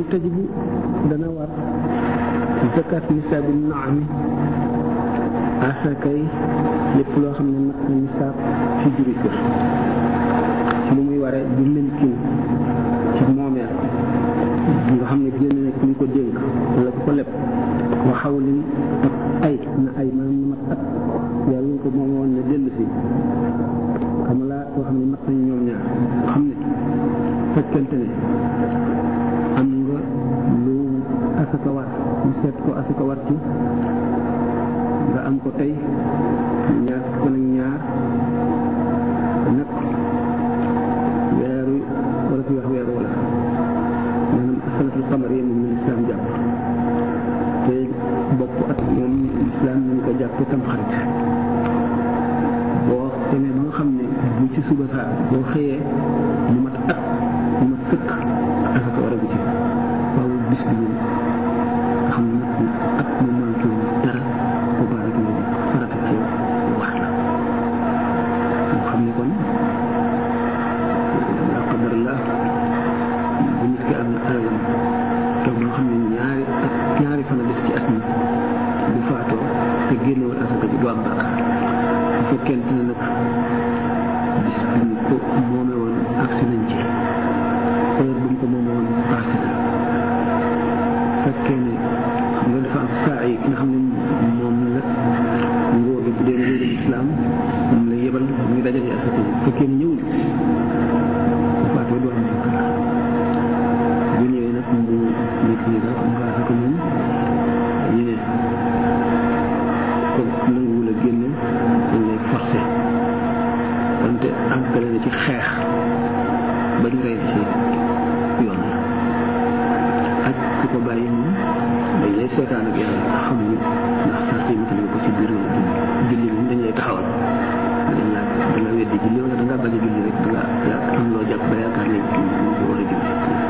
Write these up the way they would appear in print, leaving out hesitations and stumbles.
tajibu dana war zakat nisaabi naami asakay lépp loo xam ne mat na nisaab ci juri kër lu muy waree du leen kii ci moomeel nga xam ne génn ne ku ñu ko dénk wala ku ko leb waxawlin ak ay na ay maanaam mat at yàlla ñu ko moom woon ne dellu si xam laa koo xam ne mat nañu ñoom ñaar xam ne fekkente ne am nga lu asaka war ñu seet ko asaka war ci nga am ko tey ñaar ko nag ñaar nag weeru wala fi wax weeru wala maanaam sanatul xamar yi moom la islam jàpp te bokk at moom islam ñu ko jàpp tam xarit boo demee ba nga xam ne bu ci suba saa boo xëyee mu mat at mu mat sëkk asaka war a bu ci waaw bis bi ñun nga xam ne at mu manqué dara bu baax rek ñu farata ci war la moo xam ne kon la qadarallah bu nit ki am na alalam te nga xam ne ñaari fan a des ci at mi bu faatoo te génnewul asaka bi du am bàkkaar bu fekkente ne nag bis bi ñu ko moome woon agsi nañ ci heure bu ñu ko moome woon passé na fekkee ne xam nga dafa am saa yi ki nga xam ne moom la ngóor bi bu dee nguuru islam moom la yebal muy dajale asaka yi fekkee ne ñëwul bu faatoo du am bàkkaar bu ñëwee nag mu nit ñi daal am nga asaka moom ñu ne comme nanguwul a génne dañ lay forcé wante àggale na ci xeex ba ñu rey ci yoon la ak ku ko bàyyi moom dañ lay seetaan ak yàlla xamuñu ndax sax yi matal nga ko ci biir wala julli moom dañ lay taxawal dañ la da nga weddi julli wala da ngaa bañ a julli rek da nga am loo jàpp ba yaakaar ne kii ko war a julli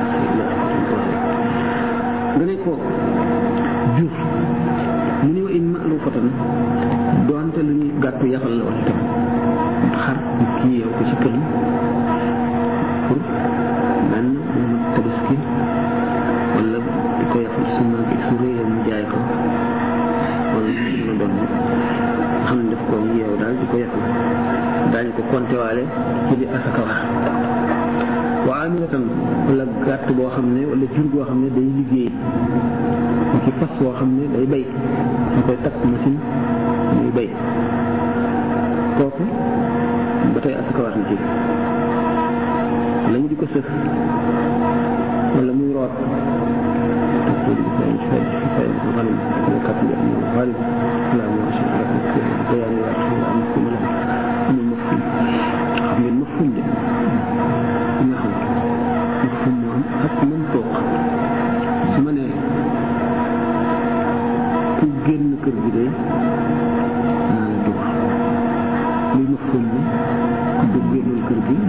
nga ne ko jur mu ne wa in ma'rufatan doonte lu ñuy gàttu yaxal la woon itam xar kii yow ko ci këram pour benn mu tabaski wala di ko yaxal su mag su réyee mu jaay ko wala mu doon xam ne daf ko yeew daal di ko yaxal daañu ko kontewaale ci di asaka wax waa amilatan wala gàtt boo xam ne wala jur boo xam ne day liggéey ci fas boo xam ne day bay ñu koy takk machine muy bay kooku ba tey asaka war na ci lañu di ko sëf wala muy root su ma nee ku génn kër gi de naa la dóor luy ma ful bi ku génnul kër gi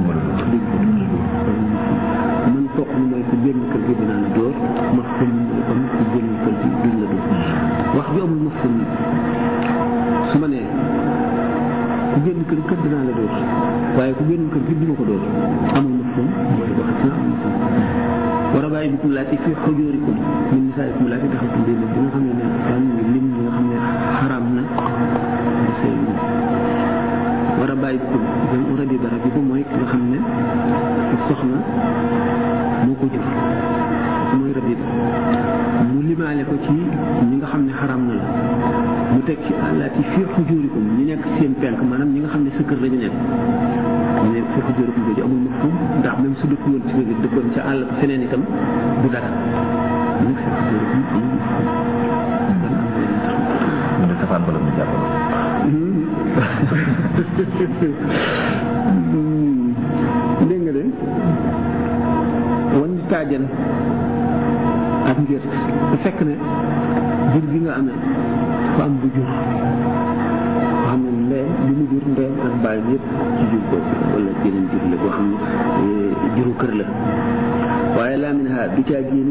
man toog ni mooy ku génn kër gi dinaa la dóor ma ful bi kon ku génn kër gi duñ la dóor wax bi amul ma ful su ma nee ku génn kër dinaa la dóor waaye ku génn kër gi duma ko dóor amul ma ful mooy wax na war a bàyyi bikum laati fi xujurikum min nisaa'ikum laati daxaltum bihinna bi nga xam ne daan lim ñi nga xam ne xaraam na seen war a bàyyi bikum dañ rabi bara bi ko mooy ki nga xam ne soxna moo ko jur mooy rabi mu limaale ko ci ñi nga xam ne xaraam na la mu teg ci laati fi xujurikum ñi nekk seen penk maanaam ñi nga xam ne sa kër la ñu nekk mais fekk jërëjëf jooju amul mafhum ndax même su dëkk woon ci biir dëkkoon ca àll ba feneen itam du dara nag fekk jërëjëf amul mafhum. mu ne safaan ba la mu jàpp. dégg nga de wan taajan ak ngir te fekk ne jur gi nga amee fa am bu jur. xam ne lee li mu jur ndeyam ak baay yëpp ci jur boobu wala jeneen jur la boo xam ne juru kër la waaye laa min ha du caa génne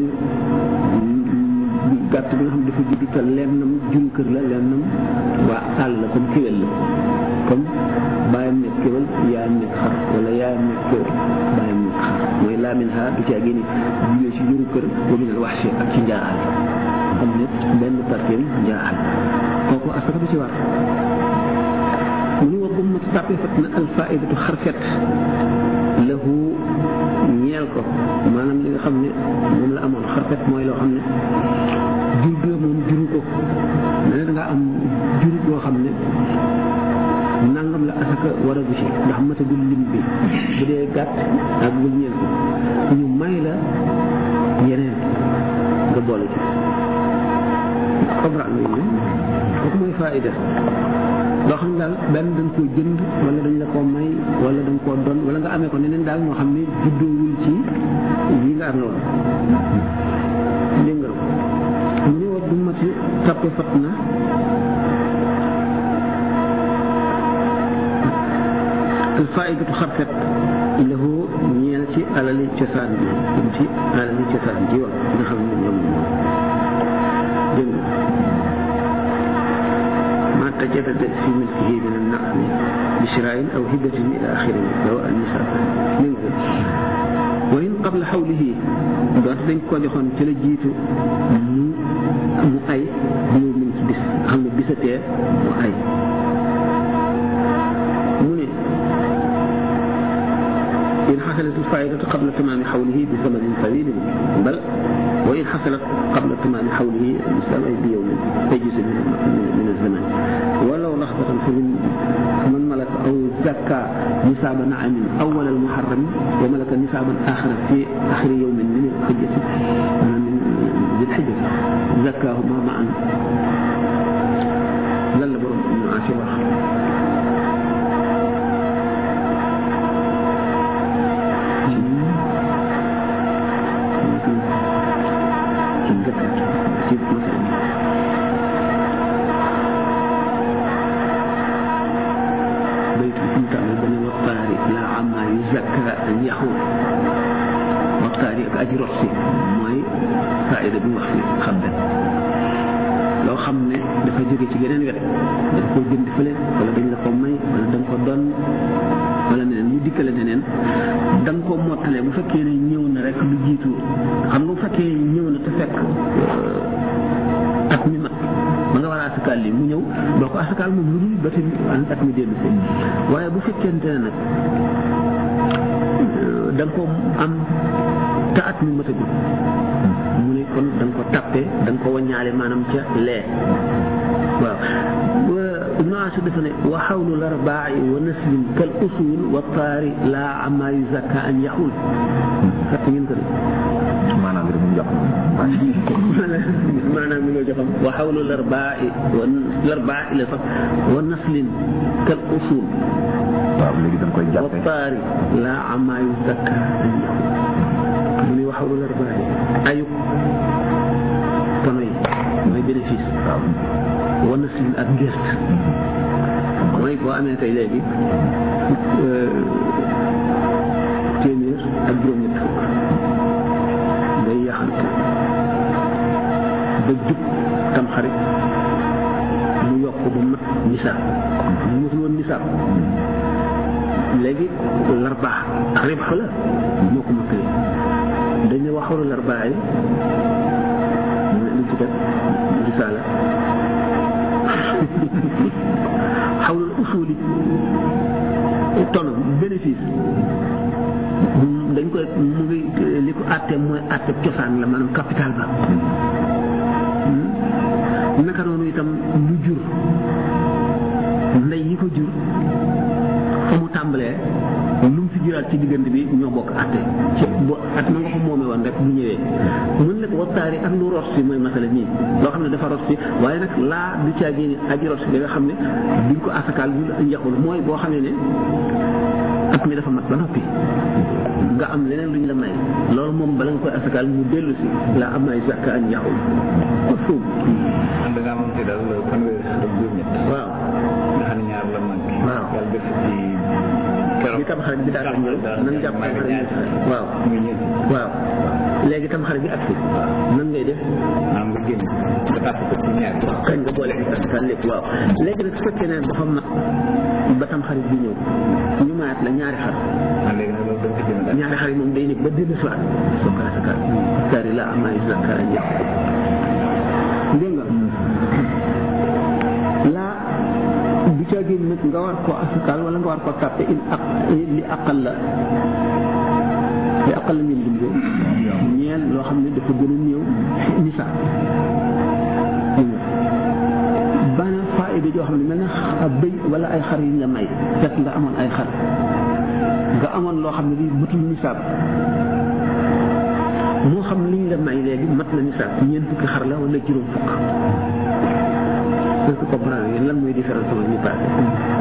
gàtt bi nga xam ne dafa judd te lennam juru kër la lennam waa àll la comme kéwél la comme baayam nekk kéwél yaayam nekk xar wala yaayam nekk kéwél baayam nekk xar mooy laa minha du caa génne jugee ci juru kër wa min al wahshi ak ci njaaxal xam ne benn partie njaaxal kooku asaka du ci war mu ni wa bu tàppee fat na al faidatu xarfet lahu ñeel ko maanaam li nga xam ne moom la amoon xarfet mooy loo xam ne jur ga moom juru ko ne da nga am juru boo xam ne nangam la asaka war a gu ci ndax matagul lim bi bu dee gàtt ak bul ñeel ko ñu may la yeneen nga boole ci comprendre nga kooku mooy faida loo xam ne daal benn dañ koo jënd wala dañ la koo may wala dañ koo don wala nga amee ko neneen daal moo xam ne juddoowul ci yi nga am loolu dégg nga mu ne wa du mati tàppe fat na alfaidatu xarfet lahu ñeel ci alali cosaan bi ci alali cosaan ji wax nga xam ne ñoom dégg nga ما تجدد في ملكه من النقل بشراء أو هبة إلى آخره سواء النساء منه وإن قبل حوله دوت dañ ko joxoon ci la jiitu mu ay ñëw min ci bis xam ne bisatee mu ay mu ne إن حصلت الفائدة قبل تمام حوله بزمن طويل بل وإن حصلت قبل تمام حوله الإسلام أي بيوم أي جزء من الزمن ولو لحظة فمن ملك أو زكى نصاب نعم أول المحرم وملك نصابا آخر في آخر يوم من الحجة من ذي الحجة زكاهما معا لن برم من عاشر aji rox si mooy faayda bi mu wax fi xam ne loo xam ne dafa jóge ci geneen wet dañ koo jënd fële wala dañ la ko may wala da nga ko doon wala neneen ñu dikkale neneen da nga ko mottale bu fekkee ne ñëw na rek lu jiitu xam nga bu fekkee ñëw na te fekk at mi mat ba nga war a asakaal li mu ñëw doo ko asakaal moom lu dul ba te at mi dellu si waaye bu fekkente ne nag da nga ko am te at mi matagul mu ne kon da nga ko tàppe da nga ko waññaale maanaam ca lee waaw Ibnu Ashur dafa ne wa xawlu larbaa'i wa naslin kal usul wa taari laa amma yuzakka an yaxul fàtt ngeen ko de maanaam li mu jox maanaam li nga joxam wa xawlu larbaa'i la sax wa naslin kal usul waaw léegi da nga koy jàppe wa taari laa amma yuzakka an yaxul mu ne wa xawlu larbaa'i ayuk tono yi mooy bénéfice waaw wa naslin ak gerte mooy boo amee tey léegi téeméer ak juróom-ñett fukk ngay yaxante ba jub tam xarit mu yokk ba mat nisaab mu matul woon nisaab léegi larbaax ak ribx la moo ko makkale dañ ne waxaru larbaax yi mu ne lu ci def risaala xawlul usuli tono bénéfice dañ koy mu ngi li ko àtte mooy àtte cosaan la maanaam capital ba naka noonu itam lu jur ndey yi ko jur fa mu tàmbalee lu mu fi juraat ci diggante bi ñoo bokk àtte ci bu at ma nga ko moomee woon rek bu ñëwee mën na ko waxtaari ak lu ros si mooy masala nii loo xam ne dafa ros si waaye nag laa du caagee ni aji ros bi nga xam ne duñ ko asakaal bu njaxul mooy boo xam ne at mi dafa mat ba noppi nga am leneen luñ la may loolu moom bala nga koy asakaal mu dellu si laa am ay zakka ak njaxul foofu da nga am ci daal fanweeri ak juróom-ñett waaw nga xam ne ñaar la manqué waaw yàlla def ci bi tam xarit bi daal di ñëw nan jàpp waaw waaw léegi tam xarit bi ak si nan ngay def maanaam nga génn nga tàpp ko ci ñaar kañ nga boole ak lépp waaw léegi nag su fekkee ne dafa mat ba tam xarit bi ñëw ñu mayaat la ñaari xar. léegi nag loolu dañ ko jënd daal. ñaari xar yi moom day nekk ba dellu si waat soo ko asakaal kari la am ay zakara ñëpp dégg nga laa du caa génn nag nga war koo asakaal wala nga war koo tàppe li aqal la ngeen dundoo ñeel loo xam ne dafa gën a néew nisaab bana faayida joo xam ne mel na ab bëy wala ay xar yi nga may fekk nga amoon ay xar nga amoon loo xam ne lii matul nisaab moo xam liñ la may léegi mat na nisaab ñeent fukki xar la wala juróom fukk est-ce que comprendre ngeen lan mooy différence bi ñu passé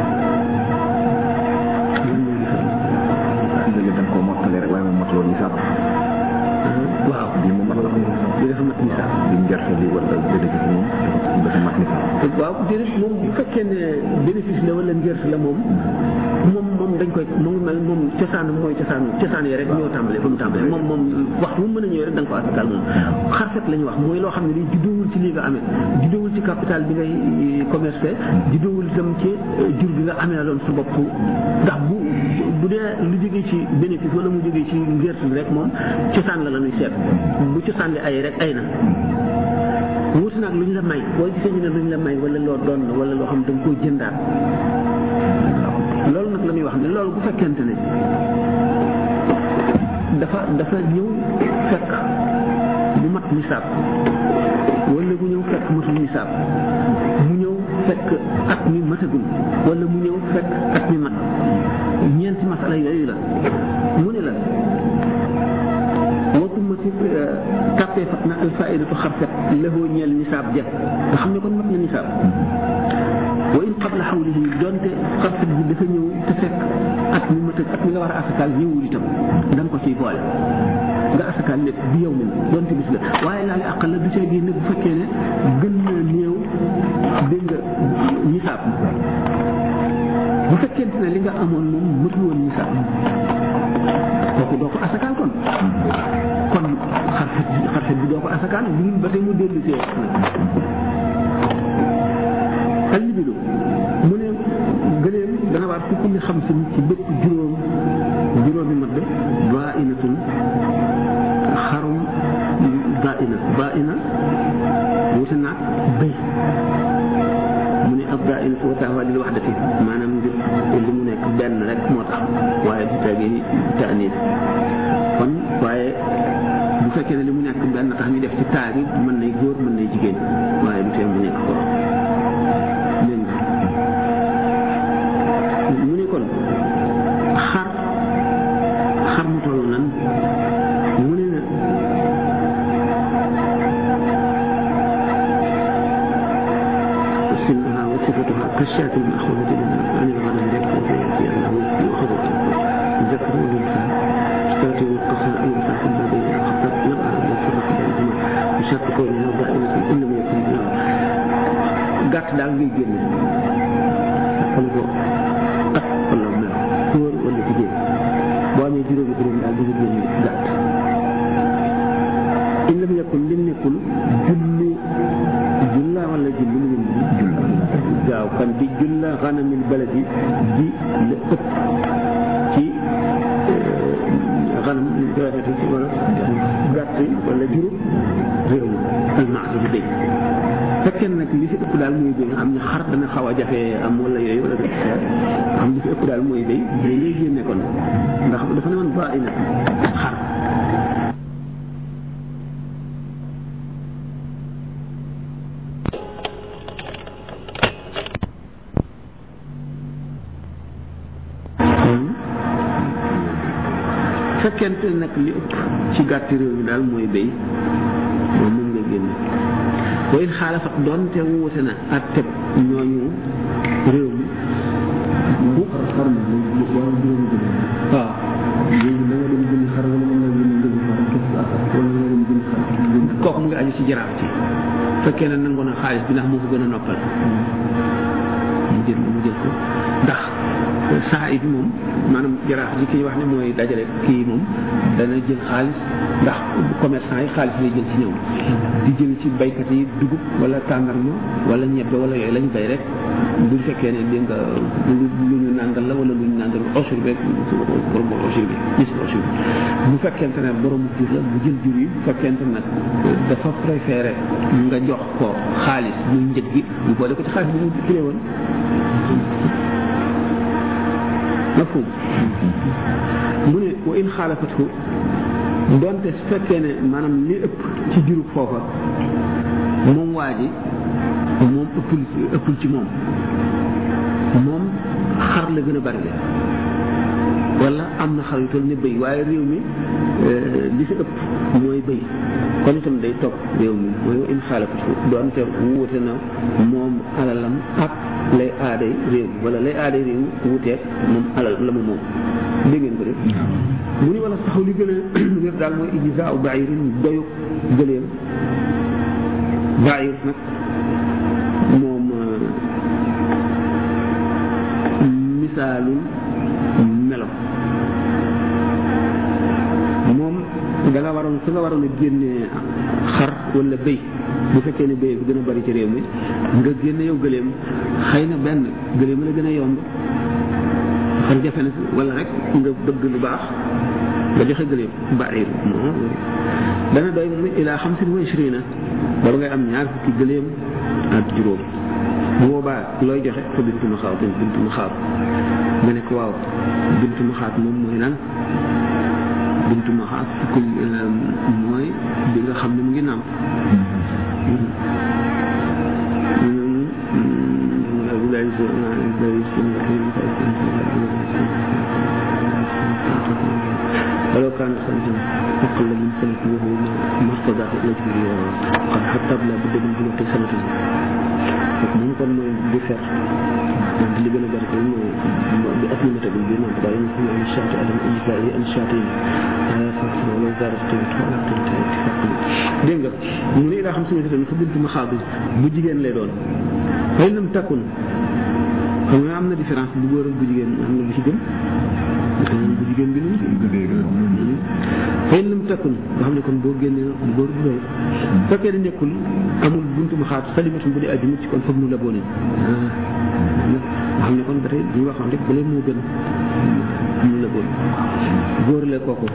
lan mooy différence bi da nga koo mottale rek waaye moom matloo nisaab waaw bii moom mat la bi dafa mat nisaab bi mu gerte bi wala bénéfice moom dafa mat nisaab waaw déedéet moom bu fekkee ne bénéfice la wala ngerte la moom dañ koy moom cosaan mooy cosaan yi rek ñoo tàmbalee fa mu tàmbalee moom waxtu mu mën a ñëw rek da nga ko asakaal moom xarfet la ñu wax mooy loo xam ne lii juddoowul ci lii nga amee juddoowul ci capital bi ngay commercé juddoowul itam ci jur bi nga amee loon sa bopp ndax bu dee lu jógee ci bénéfice wala mu jógee ci ngerte bi rek moom cosaan la ñuy seet bu cosaan li ay rek ay na wuti nag lu ñu la may boo gisee ñu ne lu ñu la may wala loo doon wala loo xam ne da nga koo jëndaat loolu nag la ñuy wax ne loolu bu fekkente ne dafa ñëw fekk bu mat nisaab wala mu ñëw fekk matul nisaab mu ñëw fekk at mi matagul wala mu ñëw fekk at mi mat ñeenti masala yooyu la mu ne la watumma si tàppee fat na alfaidatu xarfet lëfoo ñeel nisaab ja nga xam ne kon mat na nisaab wa in qabla xawlihi donte xarfet bi dafa ñëw te fekk at mi nga war a asakaal ñëwul itam da nga ko ciy boole nga asakaal lépp bi yow mi donte bis la waaye laale àqal la du cee génne bu fekkee ne gën na néew dégg nga nisaab bu fekkente ne li nga amoon moom mëtul woon nisaab kooku doo ko asakaal kon xarfet bi doo ko asakaal lu ba tey mu dellu see allibido mu ne gëléem dana war ku kulli xam si ci bépp juróomi mat de baa inatul xarum baa ina wuute naag béy mu ne ab baa ina wa taxawa lil waxdati maanaam ngir li mu nekk benn rek moo tax waaye bu tagee taaniis kon waaye bu fekkee ne li mu nekk benn tax ñu def ci taa bi mën nay góor mën nay jigéen waaye du tee mu nekk ko mu ne kon xar mu toll nan mu ne na sinha wa sifatuha kashaati maxuudati an il-ghanam rek foofu ci yàlla yu'xadu الذكر والأنثى اشترط القصر أن يتعقب بين الخطأ يبقى أن يفرق بينهما بشرط كونها دائمة إن لم يكن gàtt daal ngay génne xam ko at wala mel góor wala jigéen boo amee juróomi daal di nga génne gàtt in lam yakun lim nekkul julla wala julli mu ngi gaaw kan di julla xanamil baladi di la ëpp ci xanam ñu koy waxee ci wala gàtt wala juróom réew mi almaasi bi dégg fekkee nag li fi ëpp daal mooy béy nga xam ne xar dana xaw a jafe am wala yooyu wala xam li fi ëpp daal mooy béy ngay génne kon ndax dafa ne woon ba ina xar fekkente nag li ëpp ci gàtti réew mi daal mooy béy moom nga génne wa in xaalafat doonte wuute na ak teb ñooñu réew mi bu waaw kooku mu ngi aju ci jaraaf ci fekkee ne nangu na xaalis bi ndax moo ko gën a noppal mu jël ko ndax saa yi bi moom maanaam jaraax ji ki wax ne mooy dajale kii moom dana jël xaalis ndax commerçant yi xaalis lay jël ci ñoom di jël ci baykat yi dugub wala tàndarma wala ñebbe wala yooyu lañ bay rek bu fekkee ne dégg nga lu ñu nàngal la wala lu ñu nàngal ochur beeg borom ochur bi gis ochur bi bu fekkente ne borom jur la bu jël jur yi bu fekkente nag dafa préféré nga jox ko xaalis muy njëg gi bu boole ko ci xaalis bi mu kilé woon mafhum mu ne wa in xaalafat ko donte su fekkee ne maanaam li ëpp ci jurub foofa moom waa ji moom ëppul ci moom xar la gën a bari wala am na xar yu toll ne bëy waaye réew mi li fi ëpp mooy bëy kon itam day topp réew mi mooy in xaalafat ko donte wuute na moom alalam ak lay aaday réew mi wala lay aaday réew mi wuuteeg moom alal la mu moom dégg ngeen ko de mu ni wala saxaw li gën a wér daal mooy ijzaa u ba'irin doyu gëleem ba'ir nag moom misaalul melo moom da nga waroon su nga waroon a génnee xar wala bëy bu fekkee ne bëy bi gën a bari ci réew mi nga génne yow gëleem xëy na benn gëleem la gën a yomb xar jafe na wala rek nga bëgg lu baax nga joxe gëleem ba'ir moom dana doy mu ilaa 25 ba ngay am ñaar fukki gëleem ak juróom bu boobaa looy joxe fa bintu maxaat nga ne ko waaw bintu maxaat moom mooy lan bintu maxaat fukki mooy bi nga xam ne mu ngi nàmp ولو كان خمسا أقل من سنة وهو ما استضاف الأجبر قد حتى لا بد من بلوغ سنة moom kon mooy di fer li gën a bari ko bi aslimata bi naan ko daal ñu am shaati adam ijzaa yi an shaati fax wala zarat tamit wala dégg nga mu ne ila xam sama tamit fa bintu maxaab bu jigéen lay doon xëy na mu takkun xam nga am na différence bu góor ak bu jigéen am na bu ci gën bu jigéen bi nu xëy na mu takkun nga xam ne kon boo génnee góor bu doy fekkee ne nekkul amul buntu ma xaatu salimatum bu dee aji mucc kon foog nu la boole nga xam ne kon ba tey bu ñu waxoon rek bële moo gën nu la boole góor la kooku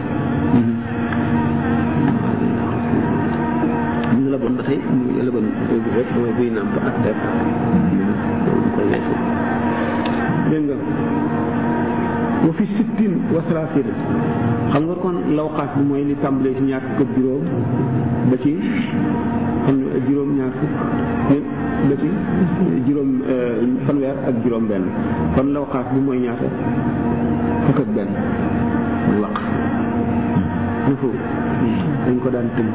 nu la bon ba tey la bon rek mooy buy nàmp ak def koy weesu dégg nga wa fi 60 wa 30 xam nga kon lawxaat bi mooy li tàmbalee ci ñaar fukk ak juróom ba ci xam ne juróom ñaar fukk ba ci juróom fanweer ak juróom benn kon lawxaat bi mooy ñaata fukk ak benn muy waq ñu foofu dañ ko daan tënk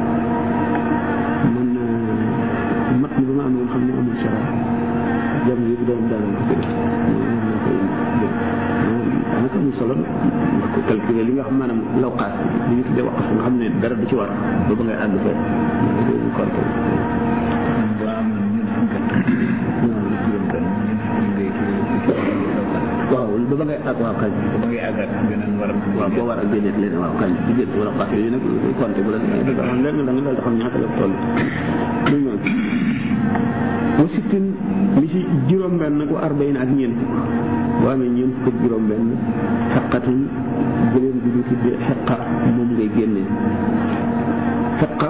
man mat ni ba ma amoon xam ne amul sara jam yi bu doon daan ko def daanaka amul solo nga ko calculer li nga xam maanaam lawxaat li ñu tuddee waqf nga xam ne dara du ci war ba ba ngay àgg fa konte waaw ba ba ngay àgg waaw kañ ba ba ngay àgg beneen war waaw boo war a génneet leen waaw kañ ci génn wala xaat yooyu nag konte bu la leen da nga dal xam ñaata la toll muy noonu mu sittin li ci juróom benn ko arbayin ak ñeent boo amee ñeent fukk juróom benn xeqatul gëléem bi ñu tuddee xeqa moom ngay génnee xeqa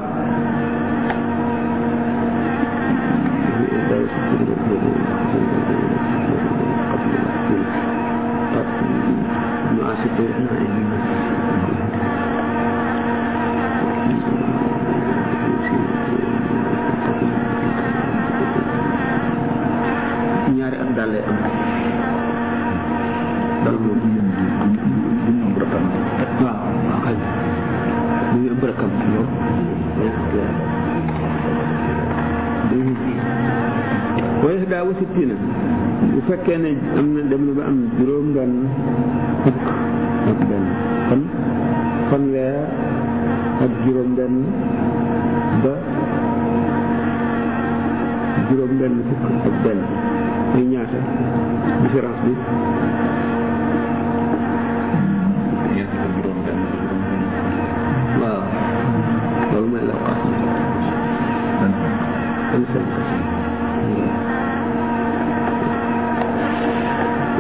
ñaari at daal lay am dal moom du ñu am rakam waaw waaw xëy du ñu am rakam yow waaye daa wasiti na bu fekkee ne am na dem na ba am juróom benn fukk ak benn kon fanweer ak juróom benn ba juróom benn fukk ak benn muy ñaata différence bi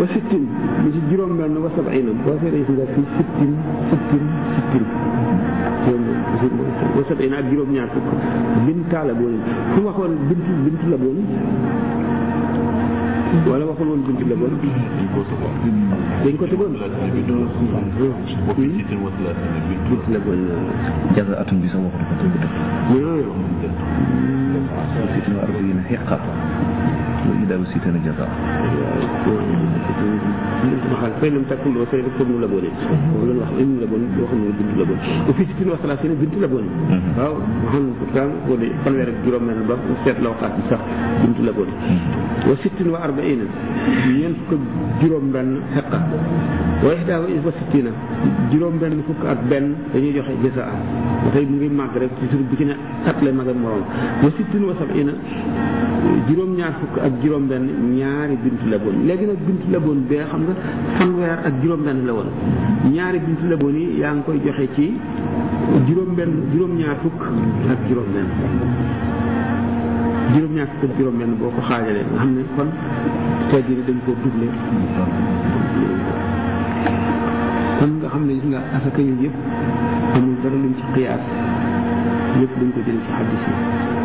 wa sittin bi ci juróom benn wa sab'ina boo seetee si nga fi sittin wa sab'ina ak juróom ñaar fukk binta la boon fu waxoon bintu la boon wala waxul woon bintu la boon dañ ko tegoon bintu la boon jaza atum bi sax waxu ko sittin wa arba'ina hiqqa wa idaawu sittina jaza waxal fay lam takkul wa fay comme la boone loolu wax indi la boon boo xam ne bintu la boon bu fi sittin wa salaasina bintu la boon waaw waxal na pourtant boo dee fanweer ak juróom benn ba seet la waxaat bi sax bintu la boon wa sittin wa arba'ina ñeent fukk ak juróom benn hiqqa wa ihdaa wa sittina juróom benn fukk ak benn dañuy joxe jasa ba tey mu ngi màgg rek ci sur bu ci ne at lay mag ak morom wa sittin wa sab'ina juróom ñaar fukk ak juróom benn ñaari bintu la boon léegi nag bintu la boon bee xam nga fanweer ak juróom benn la woon ñaari bintu la boon yi yaa ngi koy joxe ci juróom ñaar fukk ak juróom benn juróom ñaar fukk ak juróom benn boo ko xaajalee nga xam ne kon tey jii dañ koo doublé kon nga xam ne gis nga asaka yooyu yëpp amul dara luñ ci qiyaas yëpp dañ ko jël ci xaddis yi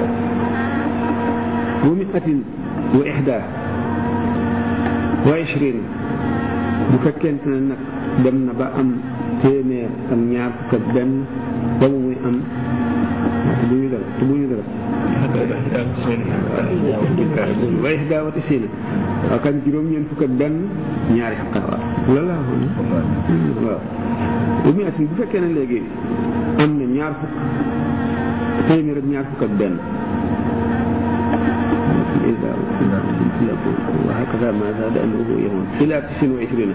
wa mi'atin wa ihda wa ishrin bu fekkente ne nag dem na ba am téeméer ak ñaar fukk ak benn ba mu muy am te bu ñu dara wa ihda wa tisina waaw kan juróom-ñeent fukk ak benn ñaari xaqat loolu laa waxoon waaw wa mi'atin bu fekkee ne léegi am na ñaar fukk téeméer ak ñaar fukk ak benn وهكذا ما زاد أنه يهون إلى 29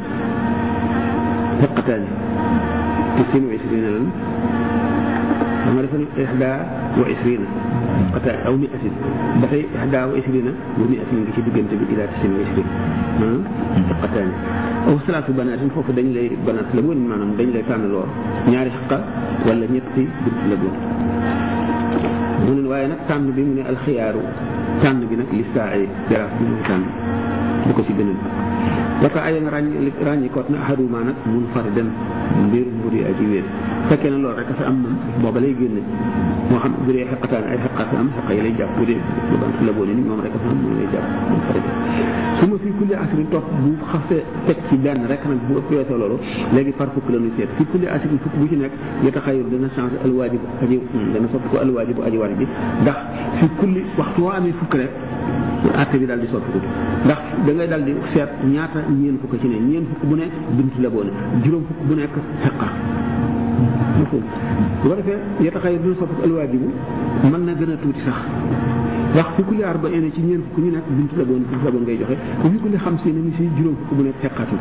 حقتان 29 لن أما رفل 21 حقتان أو 100 بقي 21 و100 في دقنت إلى 29 حقتان أو 3 بنات فوق دنج لي بنات لبون مانام دنج لي تان لور ñaari حقه ولا ñetti bint lebon mu ne waaye nag tànn bi mu ne alxiyaaru tànn bi nag listaa ay jaraaf bi mu tànn bu ko ci gënal wata ayan ràññi koot na ahaduma nag mun faridan mbir mbir yi aji wéet fekkee na loolu rek dafa am moom booba lay génne moo xam bu dee xeqataan ay xeqaat am xeqa yi lay jàpp bu dee lu bant la boone ni moom rek dafa am moom lay jàpp mun faridan su ma fii kulli asrin topp bu xasee teg ci benn rek nag bu ëpp weesoo loolu léegi par fukk la ñuy seet fii kulli asrin fukk bu ci nekk yataxayyar dana changé alwaajib aji dana soppi ko alwaajib aji war bi ndax fii kulli waxtu woo amee fukk rek àtte bi daal di soppi ko ndax da ngay daal di seet ñaata ñeen fukk ci ne ñeen fukk bu nekk bint la boone juróom fukk bu nekk xeqa bu ko defee yataxayyar dana soppi ko alwaajibu mën na gën a tuuti sax wax fi kulli arba'ina ci ñeen fukk ñu nekk bint la boone ngay joxe bu fi kulli xamsiina ni si juróom fukk bu nekk xeqaatu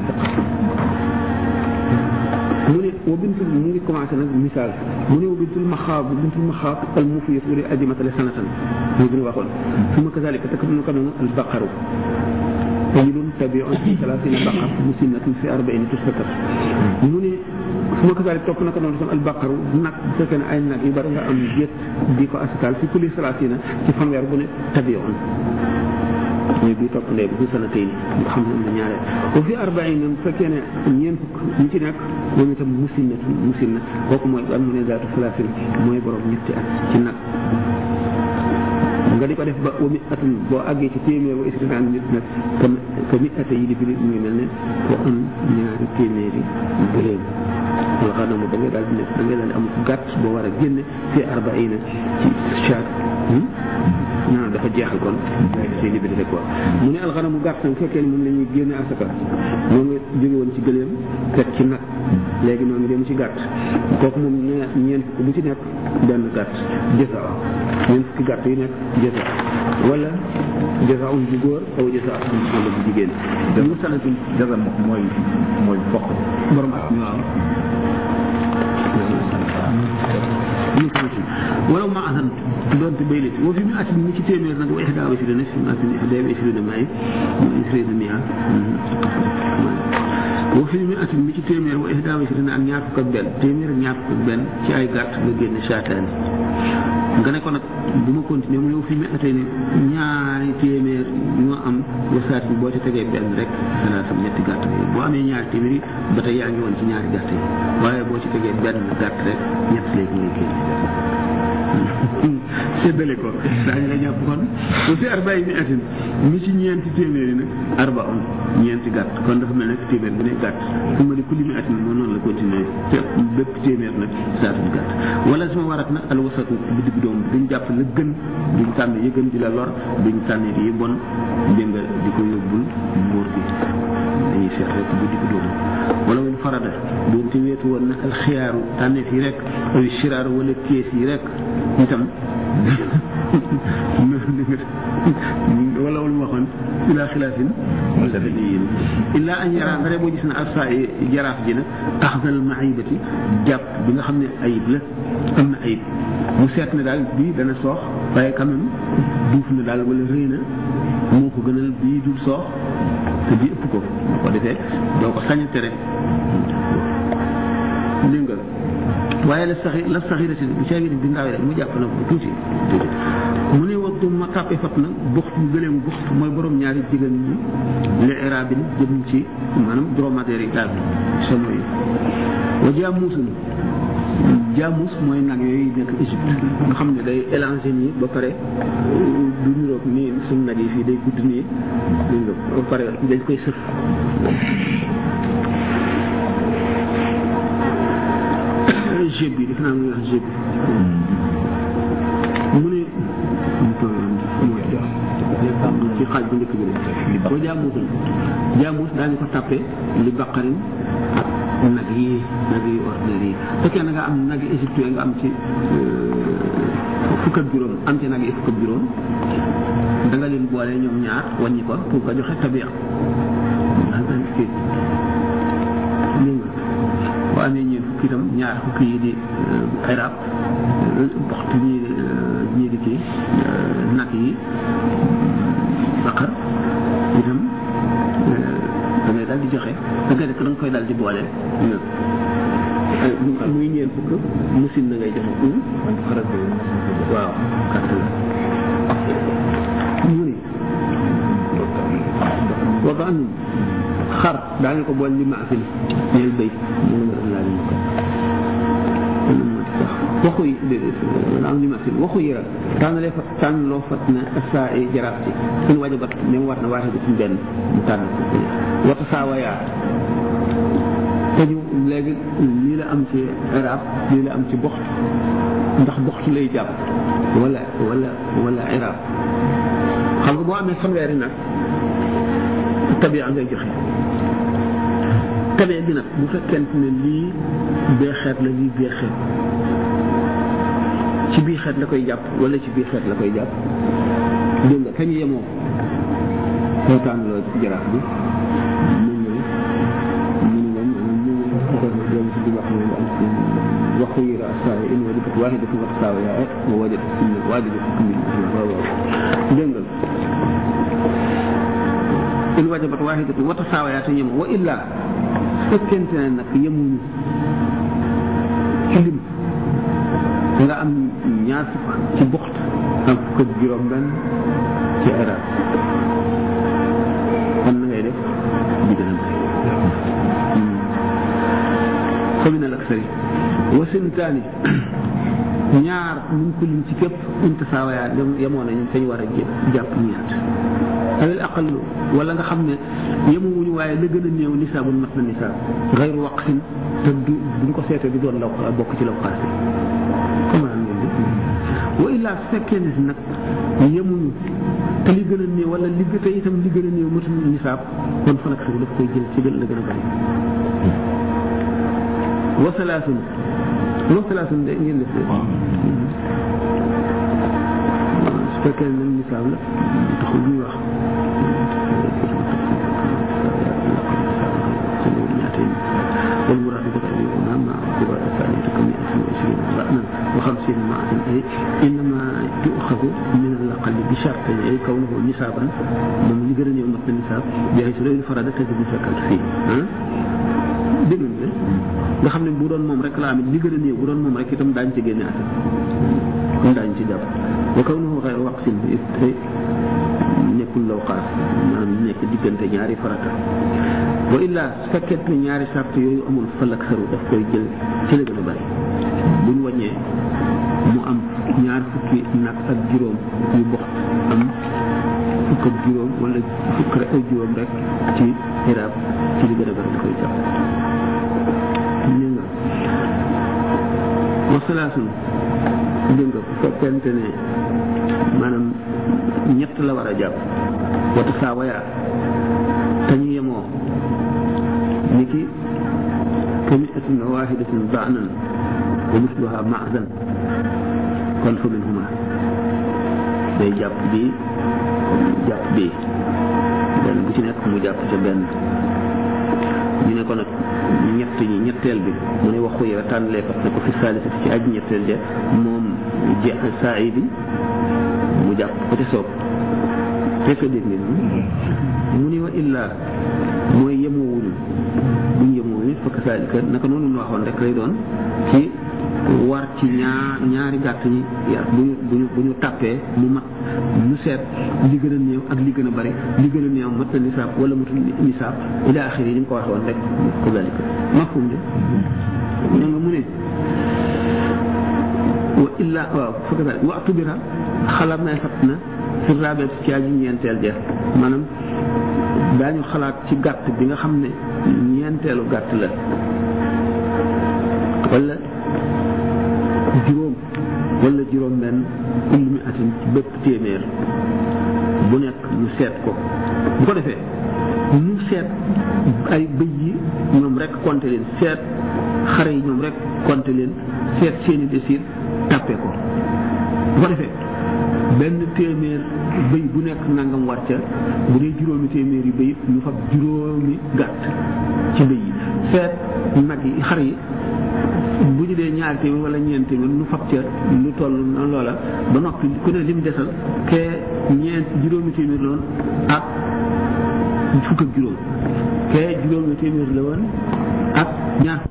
mu ne wa bintul mu ngi commencé nag misaal mu ne wa bintul maxaab al mufiyat uri ajimatale sanatan mooy bi ñu waxoon suma kazalika takunu kanoonu al baqaru tajidun tabi'un fi 30 baqar musinnatun fi 40 tustakar mu ne suma kazalika topp naka noonu al baqaru nag bu fekkee ne ay nag yu bari nga am gétt di ko asakaal fi kulli 30 ci fanweer bu ne tabi'un mooy bii topp ndey bu sanatay ni nga xam ne am na ñaare bu fi 40 bu fekkee ne ñeent fukk ñu ci nekk moom itam musinna kooku mooy am mu ne zaatu salaasin mooy borom ñetti at ci nag nga di ko def ba wa mi atum boo àggee ci téeméer wa isrina ak nit nag que mi ate yi di firi mu ngi mel ne ko am ñaari téeméeri gëléem wala xam na da ngay daal di nekk da ngay daal di am gàtt boo war a génne fi 40 ci chaque non dafa jeexal kon day libéré quoi mu ne alxanamu gàtt nag bu fekkee ne moom la ñuy génne asaka moo nga jóge woon ci gëléem teg ci nag léegi noonu dem ci gàtt kooku moom ñeent fukk bu ci nekk benn gàtt jësa ñeent fukki gàtt yu nekk jësa wala jësa um bu góor aw jësa wala bu jigéen mu sanatul jësa mooy bokk borom at waaw wala ma asan doonte bay lit woo fi mu at mi ci téeméer nag wa ihdaa wa ishrina fi mu at mi ihdaa wa ishrina may ishrina mi'a woo fi mu at mi ci téeméer wa ihdaa wa ishrina ak ñaar fukk ak benn téeméer ak ñaar fukk ak benn ci ay gàtt nga génne saataani nga ne ko nag bu ma continuer mu yow fi mu atee ne ñaari téeméer ñoo am wasaat bi boo ci tegee benn rek danaa sam ñetti gàtt yi boo amee ñaari téeméer yi ba tey yaa ngi woon ci ñaari gàtt yi waaye boo ci tegee benn gàtt rek ñett léegi ngay génn séddale ko daañu la jàpp kon bu fi arba yi mi atin mi ci ñeenti téeméer yi nag arba on ñeenti gàtt kon dafa mel ne téeméer bu ne gàtt fu ma di ku limi atin moom noonu la continuer te bépp téeméer nag saatu gàtt wala suma warat nag al wasatu bu digg doom duñ jàpp la gën duñ tànn yi gën di la lor duñ tànn yi bon dégg nga di ko yóbbul mbóor gi dañuy seet rek bu digg doom wala wuñ farada doon te weetu woon nag al xiyaaru tànneef yi rek ay siraaru wala kees yi rek itam wala wala mu waxoon ila xilaafin illa an yara ndare boo gis na alsa jaraaf ji nag axdal maayibati jàpp bi nga xam ne ayib la am na ayib mu seet ne daal bii dana soox waaye quand même duuf na daal wala rëy na moo ko gënal bii dul soox te bii ëpp ko ko defee doo ko sañ a tere dégg nga waaye la saxira si bu caagi di ndaawee rek mu jàpp na ko tuuti mu ne waxtu ma tàppee fat nag buxtu gëleemu buxtu mooy borom ñaari jigéen ñi li irabin jëm ci maanaam dromadaire yi daal sono yi wa jaamuusun jaamuus mooy nag yooyu nekk Égypte nga xam ne day élanger nii ba pare du niroog nii suñu nag yi fii day gudd nii dégg nga ba pare dañ koy sëf jéb bi def naa muy wax jéb bi mu ne ci xaaj bu njëkk bi de boo jaamuus daañu ko tàppee li baqarin ak nag yi ordinaire yi fekkee na nga am nag yi égyptien nga am ci fukk ak juróom am ci nag yi fukk ak juróom da nga leen boole ñoom ñaar wàññi ko pour ko joxe tabiya boo amee ñeent fukki itam ñaar fukki yi di irab waxtu ñii di kii nag yi baqar itam da ngay daal di joxe da ngay def da nga koy daal di boole muy ñeent fukk musin na ngay joxe waaw kàtt la mu ni boo ko am xar daañu ko boole li ma afil ñeel béy waxu yi am li ma afil waxu yi rek tànnalee fa tànnloo fat na saa yi jaraaf ci suñ wajabat ne mu war na waaxe suñ benn mu tànn ko wata saa wayaa te ñu léegi lii la am ci irab lii la am ci boxt ndax boxtu lay jàpp wala irab xam nga boo amee fanweeri nag tabiya ngay joxe tabiya bi nag bu fekkente ne lii bee xeet la lii bee xeet ci bii xeet la koy jàpp wala ci bii xeet la koy jàpp dégg nga kañ yemoo seetaan loo jaraaf bi mu ñëw waxu yi saa in wajabat waahidatu wa tasaawayaa wa wajada sunna waajibatu waaw dégg nga in wajabat waahidatu wa tasaawayaa te yemoo wa illaa fekkente ne nag yemuñu ci lim nga am ñaar fukk ci buxt am fukk ak juróom benn ci irab kon na ngay def di gën a bëri commune al aksari wasintaani ñaar mun ko lim ci képp intasaawayaa yemoo nañu te ñu war a jàpp ñeent awil aqal wala nga xam ne yemuwuñu waaye la gën a néew nisaabul mat na nisaab xayru waqtin te duñ ko seetee di doon law bokk ci law xaasi wa illaa su fekkee ne nag yemuñu te li gën a néew wala li te itam li gën a néew matul nisaab kon fan ak daf koy jël ci gën la gën a bari wa salaasun de ngeen def de su fekkee ne nisaab la taxul ñuy wax والمراد بقوله مع اعتبار الثانية كمئة وعشرين ضأنا و50 معة إنما يؤخذ من الأقل بشرط أي كونه نسابا من يقرن يوم النساب بحيث لا ينفرد تجد فكرت فيه dégg nga xam ne bu doon moom rek la am li gën a néew bu doon moom rek itam daañu ci génne at kon daañu ci jàpp wa kawnuhu ghayra waqtin te nekkul law xaas maanaam nekk diggante ñaari farata wa illaa su fekkee ne ñaari sart yooyu amul falak saru daf koy jël ci la gën a bari bu ñu wàññee mu am ñaar fukki nag ak juróom yu bokk am fukk ak juróom wala fukk ak juróom rek ci iraab ci li gën a bari da koy jàpp ñu nga wasalaasun dégg nga bu fekkente ne maanaam ñett la war a jàpp wata saa wayaa te ñu yemoo ni ki kami'atin waahidatin ba'nan wa misluha ma'zan kon fa minhuma day jàpp bii jàpp bii benn bu ci nekk mu jàpp ca benn ñu ne ko nag ñetteel bi mu ne waxu yow tànnalee ko ne ko fi saalisati ci aj ñetteel ja moom saa yi bi mu jàpp ko ca soob fekk dégg ngeen mu ni wa illaa mooy yemoowuñu buñ yemoowuñu fakk saalika naka noonu ñu waxoon rek lay doon ci war ci ñaari gàtt ñi bu ñu tàppee mu mat mu seet li gën a néew ak li gën a bari li gën a néew mat na nisaab wala matul nisaab ila axir yi ni mu ko waxee woon rek ko dalika mafhum de ñoo nga mu ne wa illa waaw fakk saalika waxtu bira xalaat nay fat na fi raabet ci aji ñeenteel ja maanaam daañu xalaat ci gàtt bi nga xam ne ñeenteelu gàtt la wala juróom wala juróom benn kulli mi atin ci bépp téeméer bu nekk ñu seet ko bu ko defee ñu seet ay bëy yi ñoom rek compté leen seet xare yi ñoom rek compté leen seet seeni desir tàppe ko bu ko defee benn téeméer bëy bu nekk nangam war ca bu dee juróomi téeméer yi bëy ñu fab juróomi gàtt ci bëy yi seet nag yi xar yi bu ñu dee ñaari téeméer wala ñeenti téeméer nu fab ca lu toll noonu loola ba noppi ku ne li mu desal kee juróomi téeméer la woon ak fukk ak juróom kee juróomi téeméer la woon ak ñaar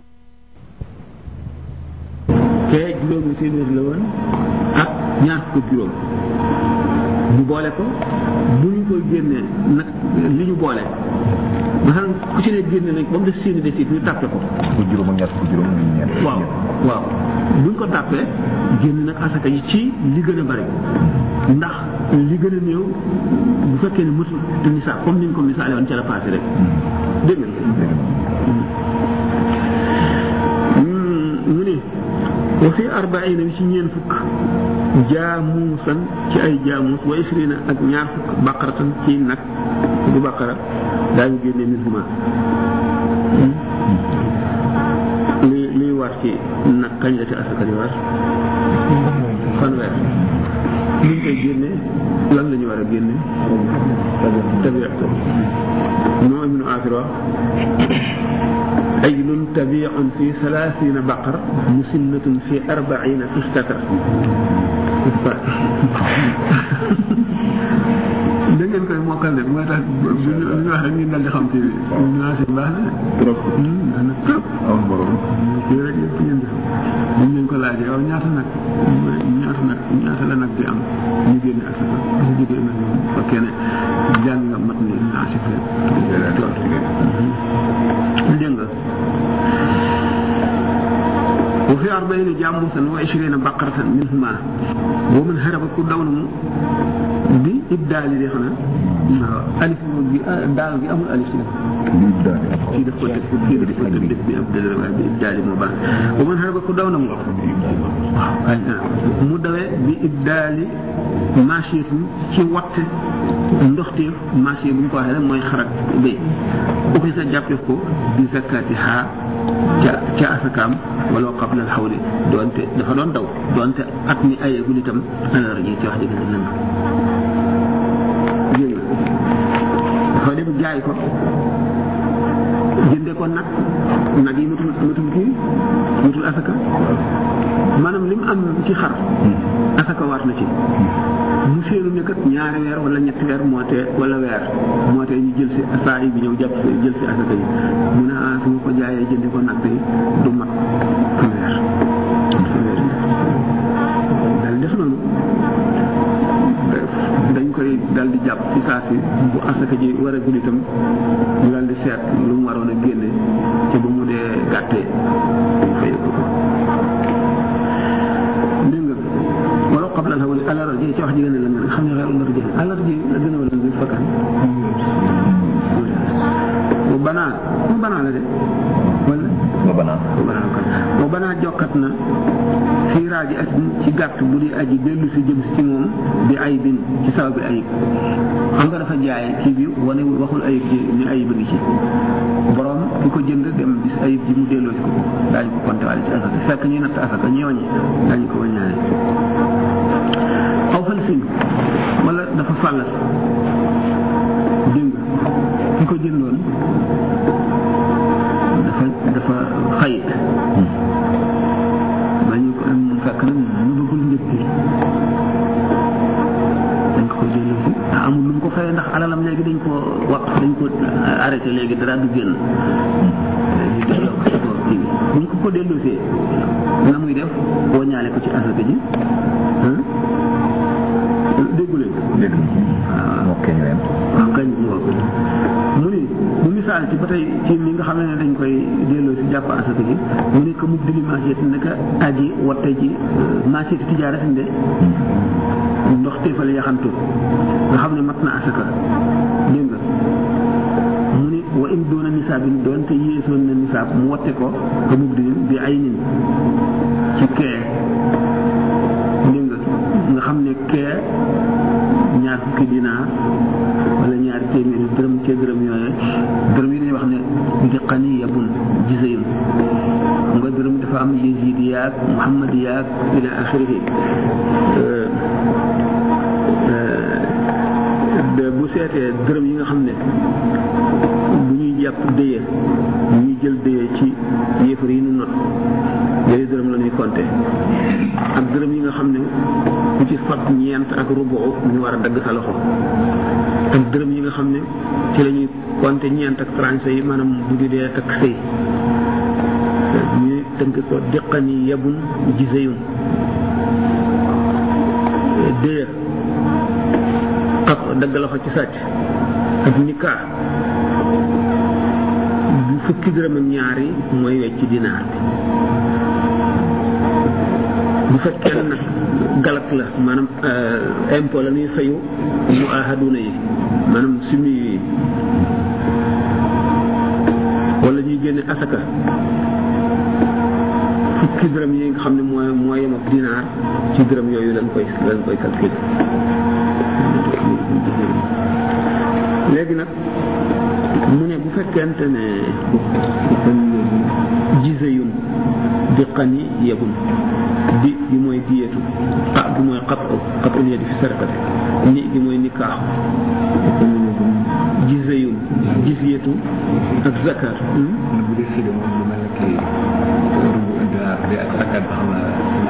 kee juróomi téeméer la woon ak ñaar fukk ak juróom ñu boole ko bu ñu koy génnee nag li ñu boole maanaam ku ci ne génne nañ ba mu def seeni desit ñu tàppe ko. juróom ak ñaar fukk juróom ñeent. waaw buñ ko tàppee génn nag asaka yi ci li gën a bari ndax li gën a néew bu fekkee ne mësul te nisaab comme ni ñu ko misaale woon ca la passé rek dégg nga mu ne wa fi arbaina bi ci ñeent fukk jaamuusan ci ay jaamuus wa isrina ak ñaar fukk baqaratan ci nag du baqara daañu génne min huma liy war ci nag kañ la ci asaka di war fanweer liñ koy génne lan la ñu war a génne tabiatu moo ibnu afir wax ajlun tabiun fi 30 baqar musinnatun fi 40 tustatar da ngeen koy mokkal de moo tax bu ñu wax rek ñu dal di xam ci nuance yi baax na trop na trop am borom kii rek yëpp ngeen di xam bu ñu leen ko laajee waaw ñaata la nag di am ñu génne ak sa su jógee nag moom fekkee ne jàng nga mat ni nuance yi dégg nga wa fi 40 jaamuusan wa 20 baqaratan minhuma wa man haraba ku daw na mu bi ibdaali de xanaa waaw alif bi daal gi amul alif ci def ko def bi abdal waaye bi ibdaali moo baax wa man haraba ku daw na mu mu dawee bi ibdaali machiatin ci watte ndoxteef machi bu ñu ko waxee rek mooy xarak bay uxi sa jàppee ko bi zakati ha ca asakaam wala qabla al xawli doonte dafa doon daw doonte at mi ayegul itam ana rajo ci wax dëgg la nan dégg nga dafa dem jaay ko jënde ko nag yi matul asaka maanaam li mu am ci xar asaka war na ci mu seenu ne kat ñaari weer wala ñetti weer moo tee wala weer moo tee ñu jël si saa yi bi ñëw jàpp jël si asaka yi mu ne su ma ko jaayee jëndi ko nag bi du mat fanweer dal def noonu dañ koy dal di jàpp ci saa si bu asaka ji war a gul itam ñu dal di seet lu mu waroon a génne te bu mu dee gàttee fay ko dégg nga wala qabla al-hawl alar ji ci wax ji gën a la nga xam ne alar ji la gën a wala bi fakkan bu banaa la de wala bu banaa jokkat na fii raaji ak ci gàtt bu di aji dellu si jëm si ci moom bi ayibin ci sababi ayib xam nga dafa jaay kii bi wane waxul ayib ji ni ayib a ngi ci borom ki ko jënd dem gis ayib ji mu delloo si ko daañu ko compté waale ci asaka fekk ñuy natt asaka ñuy wàññi daañu ko wàññaale aw fal sin wala dafa fàllas dégg nga ki ko jëndoon dafa xayit dañu ko am fekk nag mu bëggul njëg bi dañ ko jël fi amul lu mu ko fayee ndax alalam léegi dañ ko arrêté léegi dara du génn bu ñu ko delloosee na muy def woññaale ko ci asaka ji dégguleen waaw kañ mu ni mu misaal ci ba tey ci mi nga xam ne dañ koy delloo si jàpp asaka ji mu ne ko mub dili maasiet naka aji watte ji maasiet tijaara sinde ndox téefal yaxantu nga xam ne mat na asaka dégg nga mu ni wa in doona nisaabin doon te yéesoon na nisaab mu watte ko ko mub dilin bi ay nin ci kee dégg nga xam ne kee ñaar fukki dinaar wala ñaari téeméeri dërëm cee dërëm yooye dërëm yi dañuy wax ne diqani yabun gisayum xam nga dërëm dafa am yazid yaag muhammad yaag ila axirihi bu seetee dërëm yi nga xam ne bu ñuy jàpp dëye ñuy jël dëye ci yéefar yi nu not yooyu dërëm la ñuy compter ak dërëm yi nga xam ne ku ci fat ñeent ak rubu ñu war a dagg sa loxo ak dërëm yi nga xam ne ci la ñuy compter ñeent ak tranché yi maanaam bu di dee takk sëy ñu tënk ko diqani yabun giseyum dëye xat dagg loxo ci sàcc ak nikaa bu fukki dërëm ak ñaari mooy wecc dinaar bi bu fekkee nag galak la maanaam impôt la ñuy fayu mu ahaduna yi maanaam sumi yi wala ñuy génne asaka fukki dërëm yi nga xam ne mooy yem ak dinaar ci dërëm yooyu lañ koy calculer léegi nag mu ne bu fekkente ne giseyun diqani yebun bi mooy diyeetu bi mooy xatu yedi fi sarakati ni bi mooy nikaaxu giseyun gisyeetu ak zakat bu dee si moom lu mel ne kii ak zakat ba xam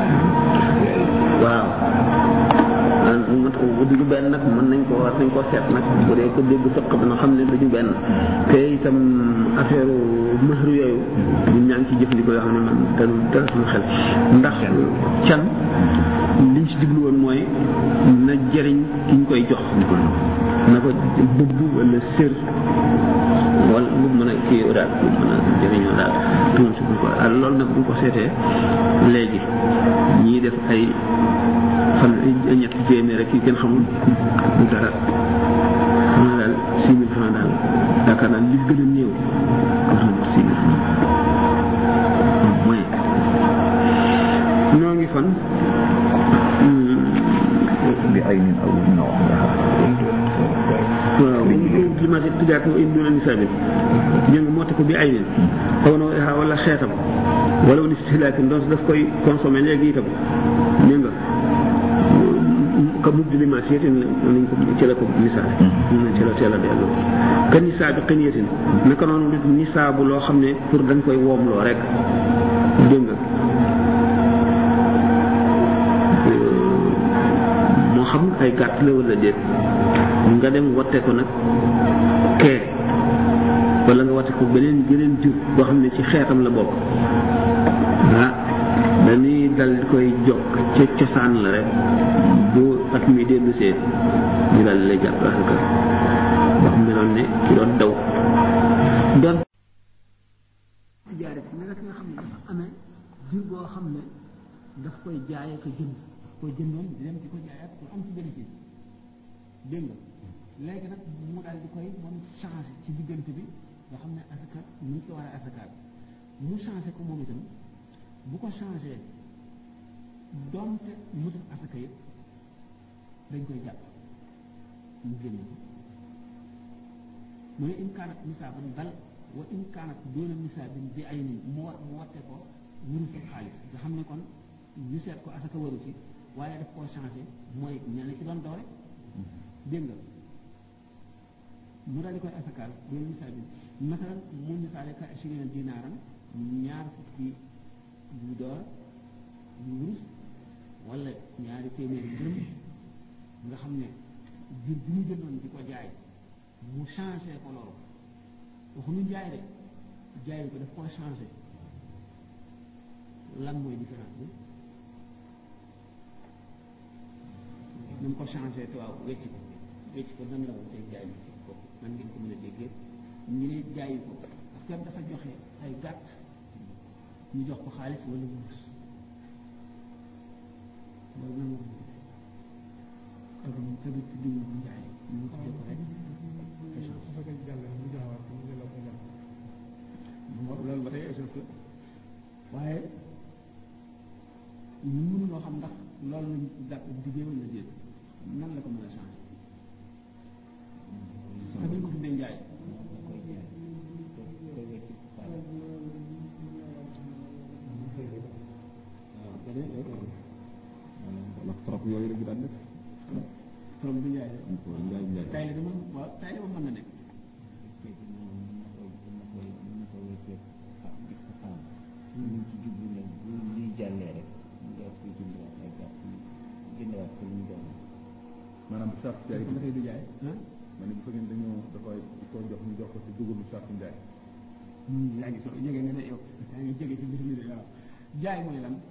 waaw duñu benn nag mën nañ ko war nañ ko seet nag bu dee ko dégg fekk dana xam ne duñu benn te itam affaire mahru yooyu ñun ñaa ngi ci jëfandikoo yoo xam ne man te sama xel ndax can liñ ci jublu woon mooy na jëriñ ki ñu koy jox na ko bëgg wala sër wala lu mën a kii daal lu mën a jëriñoo daal tuum si ko loolu nag bu ko seetee léegi ñii def ay fan ñetti téeméer rek yi kenn xamul du dara xam na daal 6 000 francs daal yaakaar naa li gën a néew ko xam 6 000 francs mooy ñoo ngi fan bi ay nin aw na wax waaw climatique tijaat mo indi na nisabi jëng motte ko bi ay nin xaw na wala xeetam wala ni istihlaakin donc daf koy consommer léegi itam nee nga ka mubdi li ma seetin nañ ko ci la ko misaal ci la teel a delloo ka nisaabi xëniyatin naka noonu nisaabu loo xam ne pour dañ koy woomloo rek dégg nga moo xam ay gàtt la wala déet nga dem watte ko nag kee wala nga watte ko beneen jur boo xam ne ci xeetam la bokk dañuy dal di koy jokk ca cosaan la rek bu at mi dellu see ñu dal lay jàpp asaka ndax meloon ne ki doon daw doon jaare ne nga xam ne dafa amee jur boo xam ne daf koy jaayee ko jënd koy jëndoon di dem di ko jaayaat pour am ci bénéfice dégg nga léegi nag mu daal di koy moom changé ci diggante bi nga xam ne asaka ni ñu ko war a asakaal mu changé ko moom itam bu ko changé doonte mutul asaka yëpp dañ koy jàpp mu génne ko mu ne in kaanat nisaaban bal wa in kaanat doona nisaabin bi ay nii mu watte ko wurus ak xaalis nga xam ne kon ñu seet ko asaka waru ci waaye daf koo changé mooy mel na ci doon doole dégg nga mu daal di koy asakaal doona nisaabin masalan mu misaale ka 20 dinaaran ñaar fukki bu door bu wurus wala ñaari téeméeri dërëm nga xam ne jur bi ñu jëndoon di ko jaay mu changé ko loolu waxuñu jaay de jaay ko daf koo changé lan mooy différence bi ni mu ko changé te waaw wecc ko nan la wutee jaay bi ko man ngeen ko mën a déggee ñu ne jaayi ko parce que dafa joxe ay gàtt ñu jox ko xaalis wala wurus loolu nan la ak mu tëdd ci diw bu jaay ñu ci jox rek loolu ba tey échange la waaye ñu mënuloo xam ndax loolu lañ dàq diggee wala déet nan la ko mën a changé te buñ ko tuddee njaay ndax trop yooyu rek daan def trop du njaay de tay la dama waaw tay la mën na nekk ñu ci jublu ne bu lii jàllee rek ñu def ko jëndiwaat ay gàtt jëndiwaat ko lu ñu doon maanaam charte jaay ba tey du jaay ma ne bu fekkee dañoo dafay koo jox ñu jox ko ci dugalu charte njaay yaa ngi so jóge nga ne yow yaa ngi jóge ci mbir mi de waaw jaay mooy lan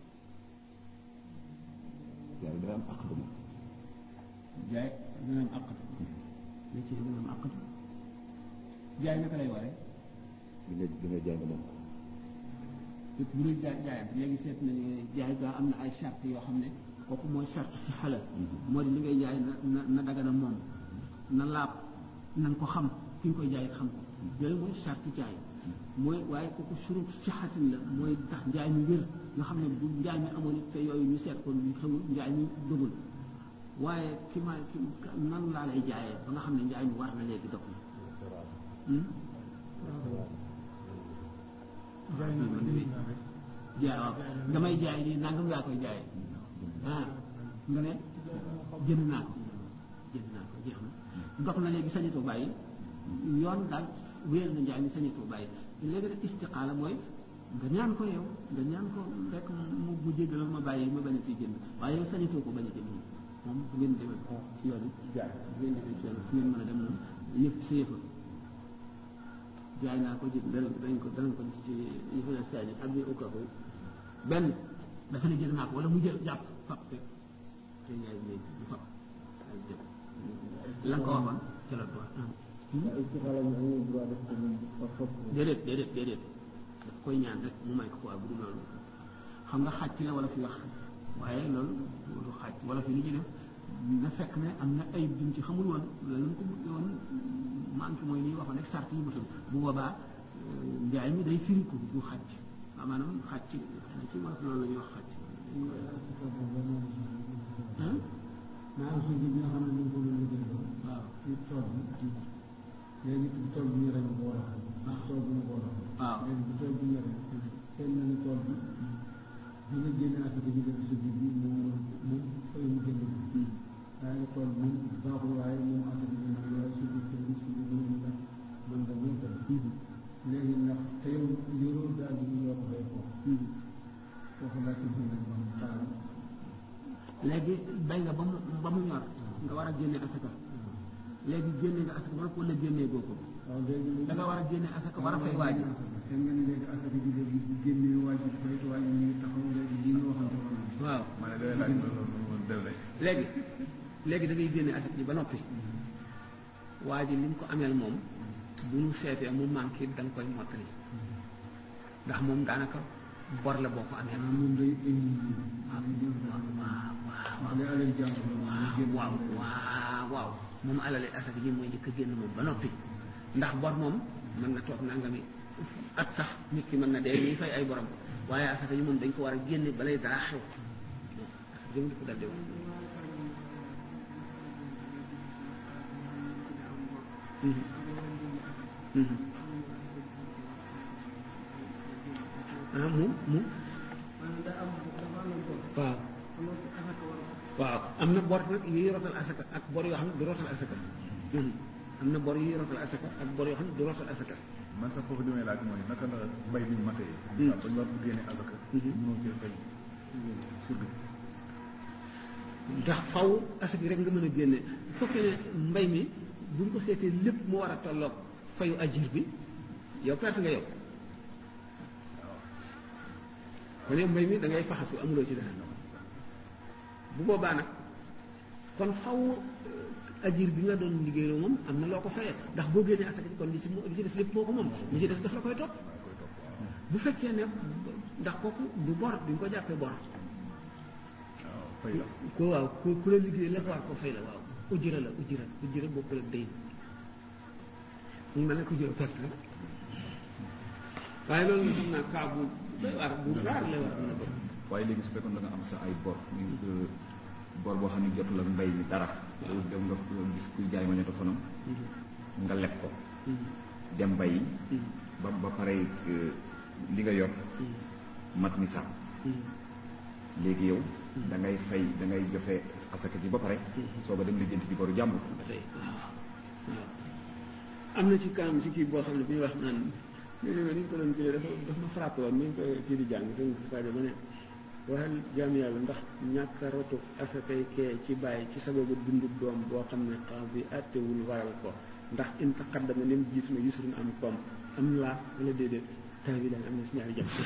jaay dana am àq dama jaay dana am àq li ci dana am àq jaay naka lay waree di nga jaay nga moom lépp bu dul jaayam léegi seet nañu jaay gaa am na ay charte yoo xam ne kooku mooy charte si xala moo di li ngay jaay na dagana moom na laab na nga ko xam ki nga koy jaay xam ko yooyu mooy charte jaay mooy waaye kooku surut sixatin la mooy tax njaay mi wér nga xam ne bu njaay mi amoon it te yooyu ñu seet ko ñu xewul njaay mi dogul waaye ki nan laa lay jaayee ba nga xam ne njaay mi war na léegi dog jaay waaw damay jaay nii nangam laa koy jaayee nga ne jënd naa ko jeex na dox na léegi sañatoo bàyyi yoon daal wéyal na njaay mi sañatoo bàyyi léegi nag istiqaala mooy nga ñaan ko yow nga ñaan ko rek mu jéggal ma bàyyi ma bañ a ciy jënd waaye yow sañatoo ko bañ a jënd moom bu ngeen demee ci yoon jaay bu ngeen demee ci yoon fu ngeen mën a dem moom yëpp sa yëfa jaay naa ko jënd danañ ko gis ci yëfa na saani ak bi ukka ko benn dafa ne jël naa ko wala mu jël jàpp fab te njaay bi du fab la nga ko waxoon ci la droit déedéet daf koy ñaan rek mu may ko quoi bu dul loolu xam nga xàcc la wala fi wax waaye loolu du xàcc wala fi li ñu def na fekk ne am na ayib jum ci xamul woon loolu ko bëgg woon manque mooy li waxoon rek sart yi matul bu boobaa njaay mi day firi ko du xàcc waaw maanaam xàcc ci wala loolu la ñuy wax xàcc naa suuf bi nga xam ne ñu ko mën a jënd waaw ci tool bi léegi tool bi ñu ren ko war a xam tool bi ñu ko war a xam waaw léegi bu tool bi ñu ren seen na ni tool bi bi nga génne asaka bi def suuf bi mu fay mu jënd bi waaye tool bi baaxul waaye moom asaka bi nag waaye suuf bi suuf bi mën na mën nga mën ko léegi ndax te yow yoroo daal di ñu yor ko fay foofu foofu laa ci jënd ba taal léegi bay nga ba mu ñor nga war a génne asaka léegi génne nga asaka ba wala génnee goo ko da nga war a génne asaka asaka war a fay waa ji. seen ngeen léegi asaka ji léegi bu génnee waa ji fay waa ji ñu taxaw léegi li ñu waxante woon. waaw ma ne day laaj loolu def lay. léegi da ngay génne asaka ji ba noppi waa ji li mu ko ameel moom bu ñu seetee mu manqué da nga koy mottali ndax moom daanaka bor la boo ko ameel. moom day waaw moom alale asaka ji mooy njëkk a génn moom ba noppi ndax bor moom mën na toog nangami at sax nit ki mën na dee ñuy fay ay borom waaye asaka ji moom dañ ko war a génne balay dara xew asaka ji moom di ko dal di wax. waaw am na bor nag yuy rotal asaka ak bor yoo xam ne du rotal asaka. am na bor yuy rotal asaka ak bor yoo xam ne du rotal asaka. man sax foofu li may laaj mooy naka la mbay mi matee. ba ñu war ko génne asaka. mënoo cee fay surga. ndax faw asaka yi rek nga mën a génne bu fekkee ne mbay mi buñ ko seetee lépp mu war a tolloog fayu ajir bi yow perte nga yow. kon yow mbay mi da ngay faxasu amuloo ci dara. bu boobaa nag kon faw ajir bi nga doon liggéeyoo moom am na loo ko fayee ndax boo génnee asaka ji kon li ci des lépp moo ko moom li ci des daf la koy topp bu fekkee ne ndax kooku du bor duñ ko jàppee bor. waaw ku la liggéey la war ko fay la waaw ujjira la ujjira bokkul ak day mu mel ne ko jël perte la waaye loolu nga xam naa kaa bu doy waar bu raar lay war a mën a bëgg. waaye léegi su fekkoon da nga am sa ay bor bor boo xam ne jotul ak mbay mi dara. dem nga gis kuy jaay ma ñetti fanam. nga leb ko. dem bayi. ba pare li nga yor. mat nisaab. léegi yow. da ngay fay da ngay joxe asaka ji ba pare. soo ko dem lijjanti ci boru jàmbur. waaw am na ci kanam ci kii boo xam ne bi ñu wax naan ni ñu ko doon jëlee dafa ma frappé woon ni ñu ko kii di jàng sëñ si rajo ba ne waxal jaam yàlla ndax ñàkk a rotu asakay kee ci bàyyi ci sababu dundu doom boo xam ne xaw bi àttewul waral ko ndax in taqaddama nim jiitu na yusrun am koom am laa wala déedéet taw bi daal am na si ñaari jàmm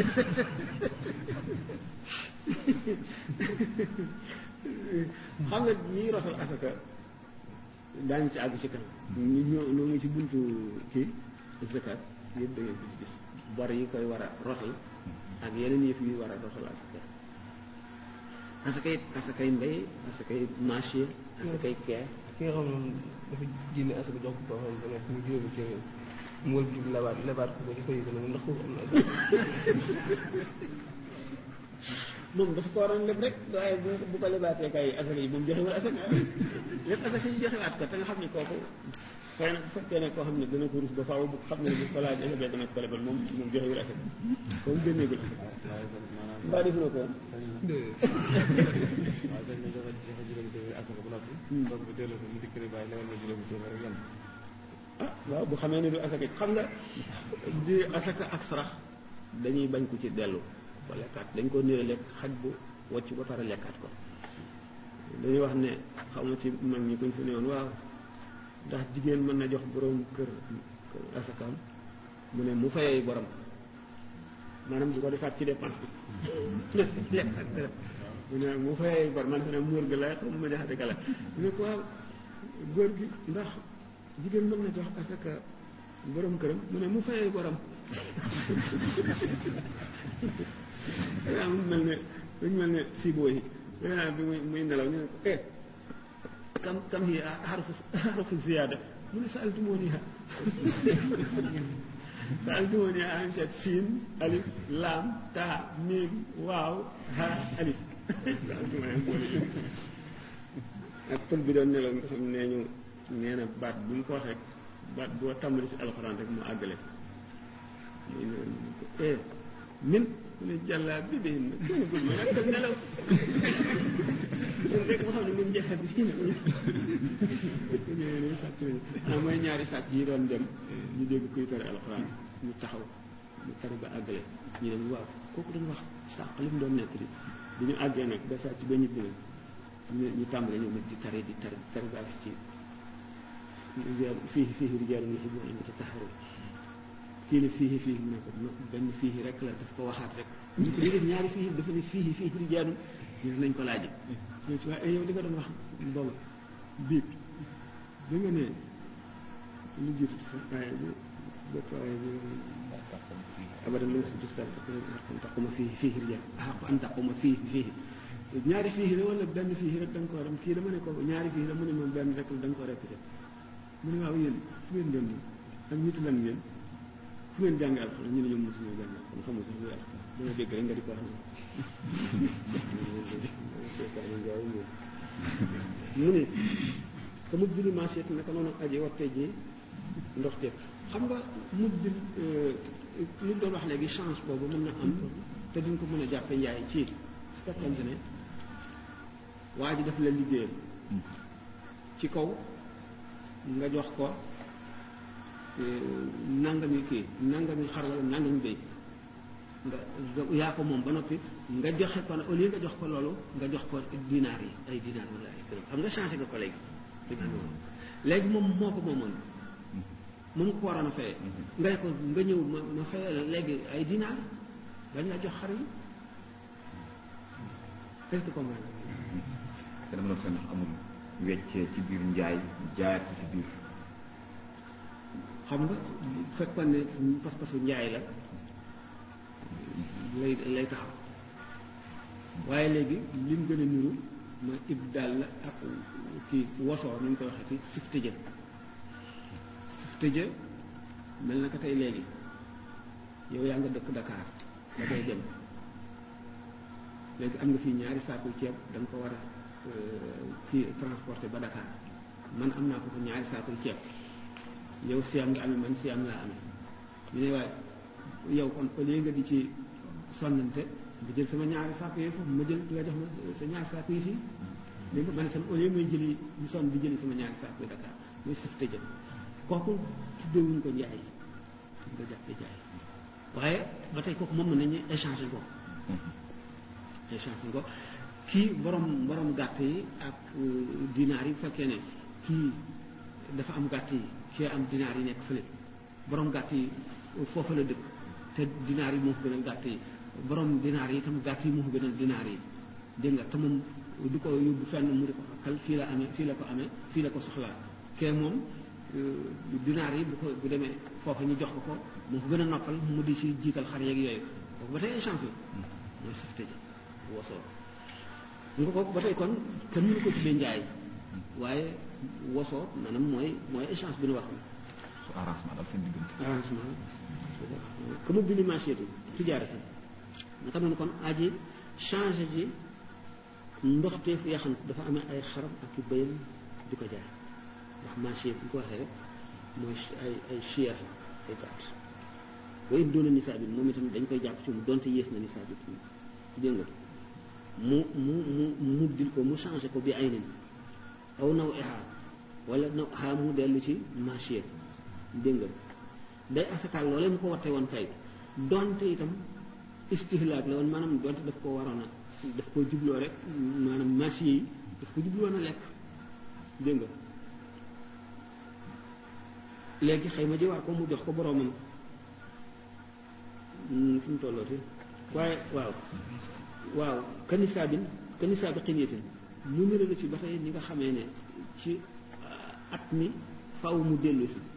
xam nga ñiy rotal asaka daañu ci àgg ci kanam ñoo ngi ci buntu kii zakat yëpp da ngeen ko ci gis bor yi koy war a rotal ak yeneen yëf yi war a rotal asakay mbay asakay marché asakay kee. ki nga xam ne dafa génne asaka jox ko boo xam ne mu juróomi téeméer mu wël bi lebaat ko di koy gën a ndax foofu am na moom dafa ko waroon leb rek waaye bu ko lebaatee kay asaka yi moom joxewul asaka lépp asaka yi joxewaat ko te nga xam ne kooku xëy na bu fekkee ne koo xam ne dana ko rus ba faaw bu xam ne bu ko laaj lebee dana ko lebal moom joxewul asaka kooku génneegul mbaa defuloo ko woon waaw dañ ne joxe juróomi téeméer asaka bu noppi donc bu delloo ko mu dikk rek bàyyi lewal na juróomi téeméer rek yan waaw bu xamee ne du asaka xam nga di asaka ak sarax dañuy bañ ko ci dellu ko lekkaat dañ ko nirale lekk xaj bu wàcc ba pare lekkaat ko dañuy wax ne xaw ma ci mag ñi kuñ fi ne woon waaw ndax jigéen mën na jox borom kër asakaam mu ne mu fayee borom maanaam du ko defaat ci dépense bi lekkaat dara mu ne mu fayee borom man ne muur gi la xam ma jaxate ka la mu ne ko waaw góor gi ndax jigéen mën na jox asaka borom këram mu ne mu fayee borom daa mu mel ne siboo yi naa bi muy nelaw ñu ne ko kam hi xarfu ziyaada mu ne saaltumoniha an seet siin alif laam taa miim waaw ha alif ak pël bi doon nelaw nga xam nee ñu nee na baat bu ñu ko waxee baat boo tàmbali ci alxuraan rek mu àggale muy ne min mu ne jàllaa bi de na gën a gudd ma nag def nelaw rek moo xam ne mun jeexat bi fii ne ñëwee sàcc nañu mooy ñaari sàcc yi doon dem ñu dégg kuy tari alxuraan ñu taxaw ñu tari ba àggale ñu dem waaw kooku dañu wax sàq li mu doon nekk di bi ñu àggee nag ba sàcc ba ñibbi nag ñu tàmbale ñoom di tari ba ak ci fii rijaalun yuhibbuuna an yatatahharu kii ne fii mu ne ko benn fii rek la daf ko waxaat rek ñu ko léegi ñaari fii dafa ne fii rijaanu ñu nañ ko laaj ñu ci waaye yow li nga doon wax boobu biig da nga ne lu jiitu sa aaya bi bépp aaya bi abadan la si gis an taquma fii rijal xaq an taquma fii ñaari fii la wala benn fii rek da nga ko waram kii dama ne ko ñaari fii la mu ne moom benn rek la da nga ko répété mu ne waaw yéen fu ngeen doon ak ñitu lan ngeen fu ngeen jàngi alxuraan ñu ne ñoom mosuñu jàng kon xamul sax lu alxuraan dama dégg rek nga di ko wax mu ne ka mut bili maasiet naka noonu aji watte ji ndoxteef xam nga mut bi li doon wax léegi change boobu mën na am te duñ ko mën a jàppe njaay ci su fekkante ne waa ji daf la liggéeyal ci kaw nga jox ko nangami xar wala nangami béy nga yaa ko moom ba noppi nga joxe ko au lieu nga jox ko loolu nga jox ko dinaar yi ay dinaar wala ay kër xam nga changé nga ko léegi moom moo ko moomoon moom ko waroon a fayee nga ko nga ñëw ma fayee la léegi ay dinaar dañ la jox xar yi est-ce que comprendre te dama doon sax ndax amul weccee ci biir njaay jaayaat ko ci biir xam nga fekkoon ne pas-pasu njaay la lay taxaw waaye léegi lim gën a niru ma ibdaal la ak kii wosoo ni ñu koy waxee ci siftëjë mel na ko tey léegi yow yaa nga dëkk Dakar da koy dem léegi am nga fii ñaari saaku ceeb da nga ko war a kii transporté ba Dakar man am naa ko fa ñaari saaku ceeb yow siam nga amee man siam laa amee ñu ne waaye yow kon au lieu nga di ci sonnante nga jël sama ñaari saaku yi foofu ma jël nga jox ma sa ñaari saaku yi fii léegi man itam au lieu may jëli ñu sonn di jëli sama ñaari saaku yi Dakar muy sëf te jëm kooku tuddewuñ ko njaay nga jàppe jaay waaye ba tey kooku moom nañu échanger ko kii borom gàtt yi ak dinaar yi bu fekkee ne kii dafa am gàtt yi kii am dinaar yi nekk fële borom gàtt yi foofa la dëkk te dinaar yi moo ko gënal gàtt yi borom dinaar yi itam gàtt yi moo ko gënal dinaar yi dégg nga te moom du ko yóbbu fenn mu di ko xal fii la ko amee fii la ko soxlaa kee moom dinaar yi bu demee foofa ñu jox ko moo ko gën a noppal mu di ci jiital xar yeeg yooyu kooku ba tey échange la mooy safte ji wosoo nga ko ba tey kon kenn mënu ko tuddee njaay waaye wosoo maanaam mooy échange bi ñu wax arrangement daal seen diggante arrangement comme bi ni marché tijaarati naka noonu kon aji changé ji ndoxteef yaa xam dafa amee ay xaram ak i bëyam di ko jaay ndax marché bu ñu ko waxee rek mooy ay chier ay gàtt waaye doon na nisaa bi moom itam dañ koy jàpp ci mu donte yées na nisaa bi dégg nga mu dil ko mu changé ko bi ay nen aw naw exa wala naw xaa mu dellu ci marché dégg nga day asakaal loolee mu ko watte woon kay donte itam istihlaak la woon maanaam donte daf ko waroon a daf ko jubloo rek maanaam marché yi daf ko jubloon a lekk dégg nga léegi xëy ma ji war ko mu jox ko boroomam fu mu tollooti waaye waaw kanisaa bi xiniyatin mu nira la ci ba tey ni nga xamee ne ci at mi faw mu dellu si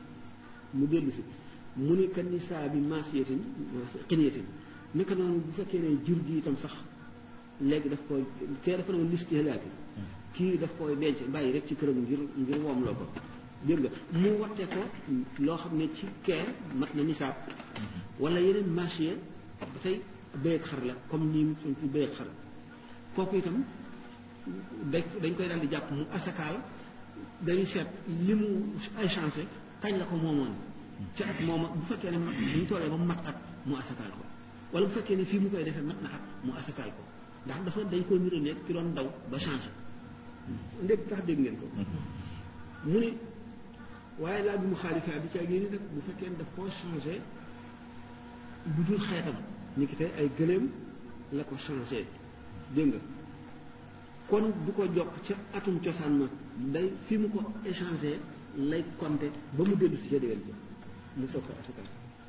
mu ne kanisaa bi maasiyatin xiniyatin naka noonu bu fekkee ne jur gi itam sax léegi daf koy kee dafa ne woon listihlaaki kii daf koy denc bàyyi rek ci këram ngir woom loo ko dégg nga mu watte ko loo xam ne ci kee mat na nisaab wala yeneen marché ba tey béy ak xar la comme nii suñ fi béy ak xar kooku itam dañ koy daal di jàpp mu asakaal dañuy seet li mu ay changé kañ la ko moomoon ci at mooma bu fekkee ne buñ toolee ba mu mat at mu asakaal ko wala bu fekkee ne fii mu koy defee mat na at mu asakaal ko ndax dafa dañ koy nirolee ki doon daw ba changé ndég tax dégg ngeen ko mu ne waaye laa bi mu xaalifa bi ca génn nag bu fekkee ne daf koo changé bu dul xeetam ni ki tey ay gëléem la ko changé dégg nga kon du ko jokk ca atum cosaan ma day fi mu ko échangé lay compté ba mu dellu si ca déwén bi mu soog ko asakal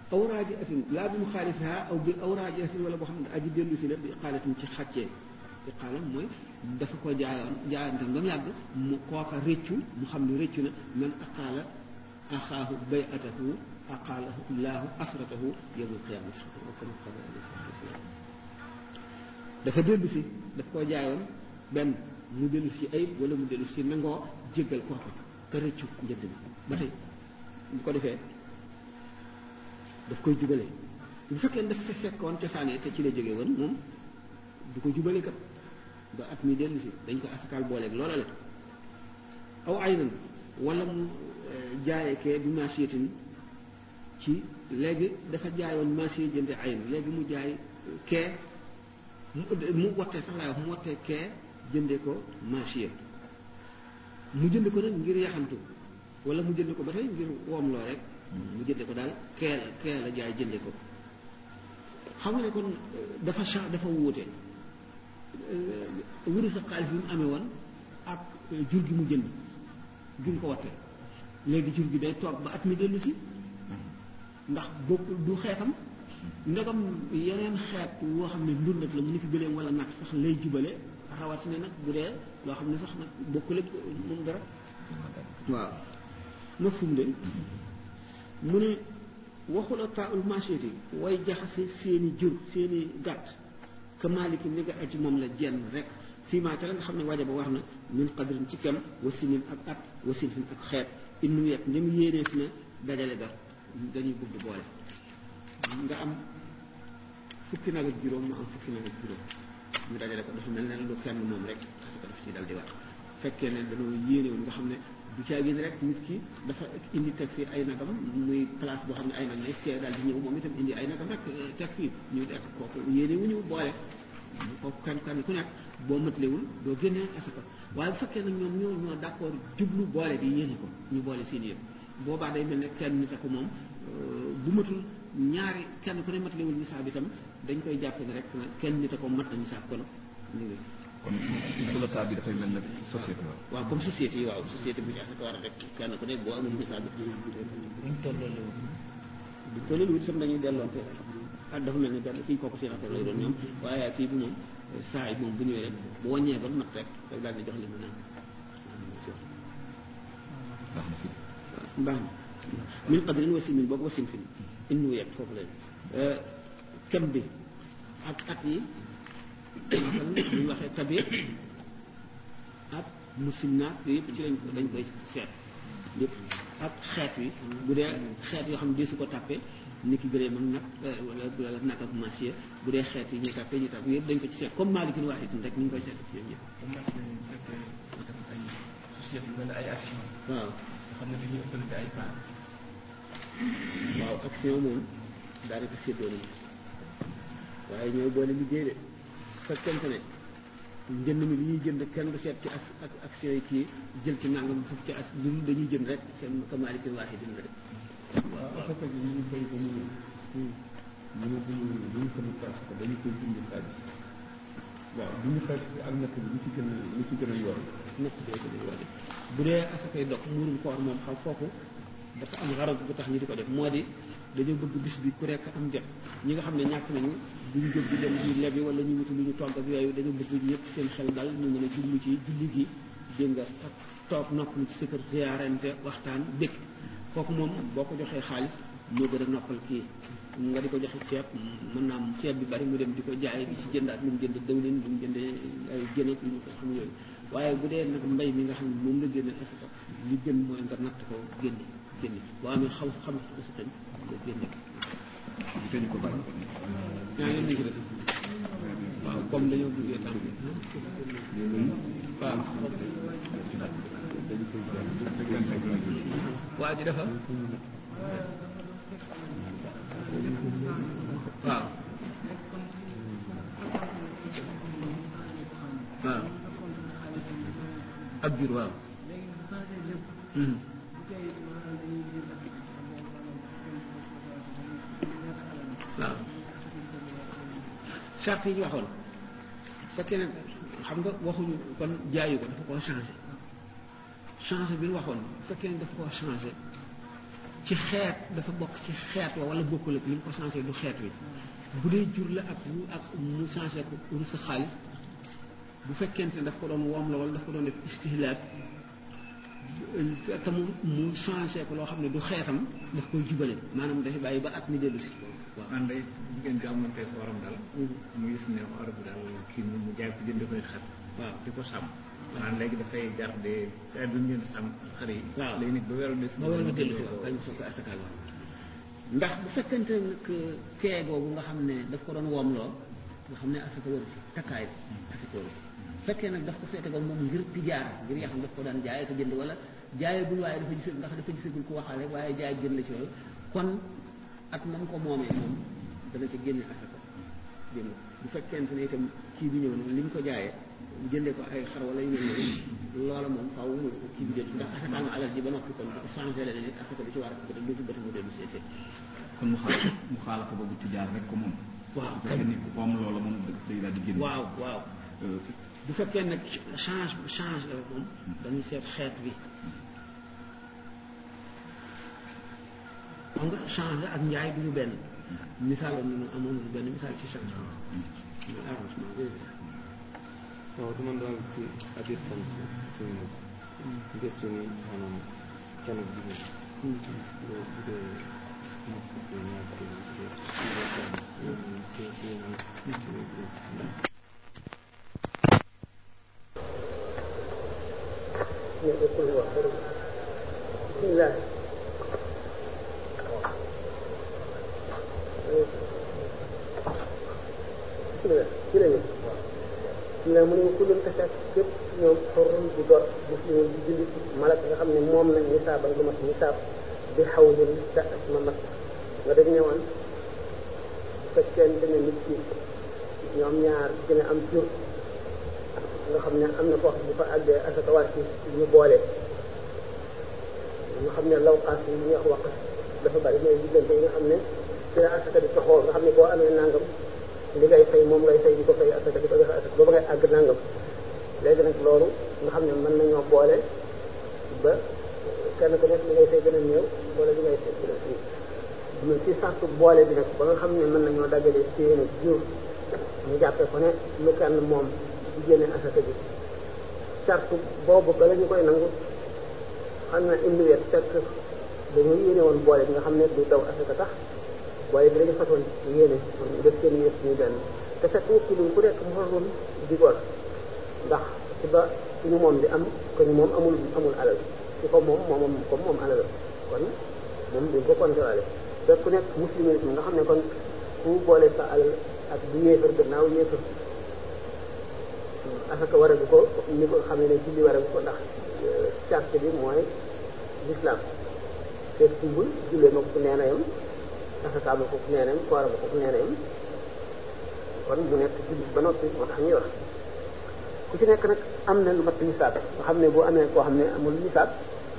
aw raajiatin laa bi mu xaalifiha aw bi aw raajiatin wala boo xam ne aji dellu si la bi iqaalatin ci xàccee iqaalam mooy dafa ko jaayante ba mu yàgg mu kooka rëccu mu xam ne rëccu na man aqaala axaahu bayatahu aqaalahu laahu asratahu yawmal qiyaamati comme qala alayhi salaatu wasalaam dafa dellu si daf koo jaayoon benn mu dellu si ayib wala mu dellu si nangoo jéggal kooka ka rëccu njënd bi ba tey bu ko defee daf koy jubale bu fekkee ne daf fa fekkoon cosaanee te ci la jógee woon moom du ko jubale kat ba at mi dellu si dañ ko asakaal booleeg loola la aw aynan wala mu jaayee kee bi maasiyatin ci léegi dafa jaayoon maasiya jënde ayn léegi mu jaay kee mu wattee sax laay wax mu wattee kee jënde ko maasiya mu jënd ko nag ngir yaxantu wala mu jënd ko ba tey ngir woomloo rek mu jënde ko daal kee la jaay jënde ko xam nga ne kon dafa wuute wuru sa xaalis bi mu amee woon ak jur gi mu jënd gi mu ko wattee léegi jur gi day toog ba at mi dellu si ndax bokk du xeetam ndegam yeneen xeet woo xam ne ndundat la mu ni fi gëleem wala nag sax lay jubale rawatina nag bu dee loo xam ne sax nag bokkul ak moom dara waaw ma fum de mu ne waxul a taul macheti way jaxase seeni jur seeni gàtt ka maliki li nga aji moom la jenn rek fii maa ca la nga xam ne wajaba war na min qadrin ci kem wasinin ak at wasilfin ak xeet innu yet ndem yéeneef na dajale ga dañuy bëgg boole nga am fukki nag ak juróom mu am fukki nag ak juróom ñu dajale ko dafa mel ne lu kenn moom rek parce que daf ci dal di wax fekkee ne dañoo yéenewoon nga xam ne du caa génn rek nit ki dafa indi teg fii ay nagam muy place boo xam ne ay nag ne kee daal di ñëw moom itam indi ay nagam rek teg fii ñu def kooku yéene wu ñu boole kooku kan ku nekk boo mëtlewul doo génnee asaka waaye bu fekkee nag ñoom ñoo d'accord jublu boole bi yéene ko ñu boole seen yëpp boobaa day mel ne kenn nit ko moom bu matul ñaari kenn ku ne matlewul nisaab itam dañ koy jàppe ne rek kenn nit ko mat na nisaab kon kon sulasa bi dafay mel ne société waaw comme société yi waaw société bu ñu asaka war a rek kenn ku ne boo amul nisaab bi buñ tolloo wut sam dañuy delloonte ak dafa mel ne benn kii kooku seen affaire lay doon ñoom waaye kii bu moom saa yi moom bu ñëwee rek bu wàññee ba mat rek daf daal di jox li mu naan baax na min qadrin wasinin boobu wasin fin innu yegg foofu la kem bi ak at yi bu ñu waxee tabir ak musinnaat yooyu yëpp ci dañ koy seet yëpp ak xeet wi bu dee xeet yoo xam ne dee su ko tàppee ni ki gëree mag nag wala nag ak marché bu dee xeet yi ñu tàppee yëpp dañ ko ci seet comme maalikin waaxidin rek ni ñu koy seet ci yooyu yëpp ay action waaw xam ne dañuy ëppalante ay part waaw action moom daanaka séddoo nañu waaye ñooy boole liggéey de fekkente ne njënd mi li ñuy jënd kenn du seet ci ak action yi kii jël ci nangam fukk ci as lu dañuy jënd rek kenn ka maalikin waaxidin la de waaw asaka bi ñu koy ko ñu duñu ko parce que dañu koy dindi xaalis waaw bu ñu xeet ak natt bi lu ci gën a yor natt bee ko yor bu dee asakay dog muurum koor moom xam foofu dafa am xarab bu tax ñu di ko def moo di dañoo bëgg bis bi ku rekk am jot ñi nga xam ne ñàkk nañu duñu jóg di dem di lebi wala ñu wuti lu ñu togg ak yooyu dañoo bëgg ñëpp seen xel dal ñu mën a jublu ci julli gi dégg nga ak toog noppalu ci sa kër ziyaarante waxtaan dëkk kooku moom boo ko joxee xaalis moo gën a noppal kii nga di ko joxe ceeb mën naa am ceeb bi bari mu dem di ko jaay di ci jëndaat lu mu jënd dëwlin lu mu jënd ay jën ak lu mu ko xam yooyu waaye bu dee nag mbay mi nga xam ne moom nga génne asaka li gën mooy nga natt ko génne boo amee xam si tañ nga génne te ñu ko bàyyi ñaa ngeen ñu ko def waaw comme dañoo duggee tànk waaw waa ji dafa waaw waaw ak jur waaw waaw charte yi ñu waxoon fekkee ne xam nga waxuñu kon jaayu ko dafa koo changé bi ñu waxoon fekkee ne dafa koo changé ci xeet dafa bokk ci xeet wa wala bokkul ak li mu ko changé du xeet wi bu dee jur la ak mu changé ko wurus sa xaalis bu fekkente ne daf ko doon woom la wala daf ko doon def istihlaak te mu changé ko loo xam ne du xeetam daf koy jubale maanaam dafay bàyyi ba at mi dellu si waaw man day jigéen bi amoon tey waram daal mu gis ne or bi daal kii mu jaay ko jënd koy xar waaw di ko sàmm maanaam léegi dafay garde ay duñ leen sàmm xar yi waaw léegi nag ba weeru des ba weeru dellu si waaw kañ soo ko asakaal waaw ndax bu fekkente nag kee googu nga xam ne daf ko doon woomloo nga xam ne asaka waru ci takkaay bi asaka waru ci fekkee nag daf ko feete ba moom ngir tijaara ngir yoo xam daf ko daan jaayee ko jënd wala jaayagul waaye dafa gis ndax dafa gisagul ku waxaale waaye jaay jënd la ci loolu kon at moom ko moomee moom dana ca génne asaka génn bu fekkente ne itam kii bi ñëw na li ñu ko jaayee jëndee ko ay xar wala yu mel noonu loola moom faaw mu kii bi dellu ndax asaka nga alal ji ba noppi kon bu changé la ne asaka bi ci war a ko dootu bëtt mu dellu seet kon mu xaala ko boobu tijaar rek ko moom waaw fekkee ni ku am loola moom day daal di génn waaw waaw bu fekkee nag change la moom dañuy seet xeet bi xam nga change ak njaay du ñu benn misaal la ñu amoon lu benn misaal ci change mooy arrangement boobu waaw dama daal ci abir sant suñu ngir suñu maanaam can ak jigéen loolu bu dee mos ko ñaar bismillah ci lañu bismillah mu ne kullum tasaat képp ñoom xorul di gor muslimun di jullit malak nga xam ne moom lañ nisaabal lu mat nisaab bi xaw lin te ak ma mat nga dañ ñëwoon bu fekkente ne nit ki ñoom ñaar gën a am jur nga xam ne am na koo xam bu fa àggee asaka war ci ñu boole nga xam ne lawqaas yi ñu wax dafa bari mooy diggante yi nga xam ne ci la asaka di toxoo nga xam ne boo amee nangam li ngay fay moom ngay fay di ko fay asaka di ko joxe asaka booba ngay àgg nangam léegi nag loolu nga xam ne mën nañoo boole ba kenn ku nekk li ngay fay gën a néew wala li ngay fay gën a fii ci sartu boole bi nag ba nga xam ne mën nañoo dagale seen jur ñu jàppee ko ne lu kenn moom di génne asaka ji sartu boobu ba la ñu koy nangu xam na indi wet fekk dañu yéene woon boole bi nga xam ne du daw asaka tax boole bi dañu façon yéene def seen yëpp ñu benn te fekk nit ki lu ku nekk mu xarul di gor ndax ci ba suñu moom di am ko ñu moom amul alal ci ko moom comme moom alal kon moom duñ ko compté waale fekk ku nekk muslimisme nga xam ne kon ku boole sa alal ak du yéefar gannaaw yéefar asaka war a ko ni ko xam ne julli war a ko ndax charte bi mooy l'islam fekk tuubul jullee ma ko fu nee na yam asaka ma ko fu nee na yam koora ma ko fu nee na yam kon mu nekk jullit ba noppi moo tax ñuy wax ku ci nekk nag am na lu mat nisaab nga xam ne boo amee koo xam ne amul nisaab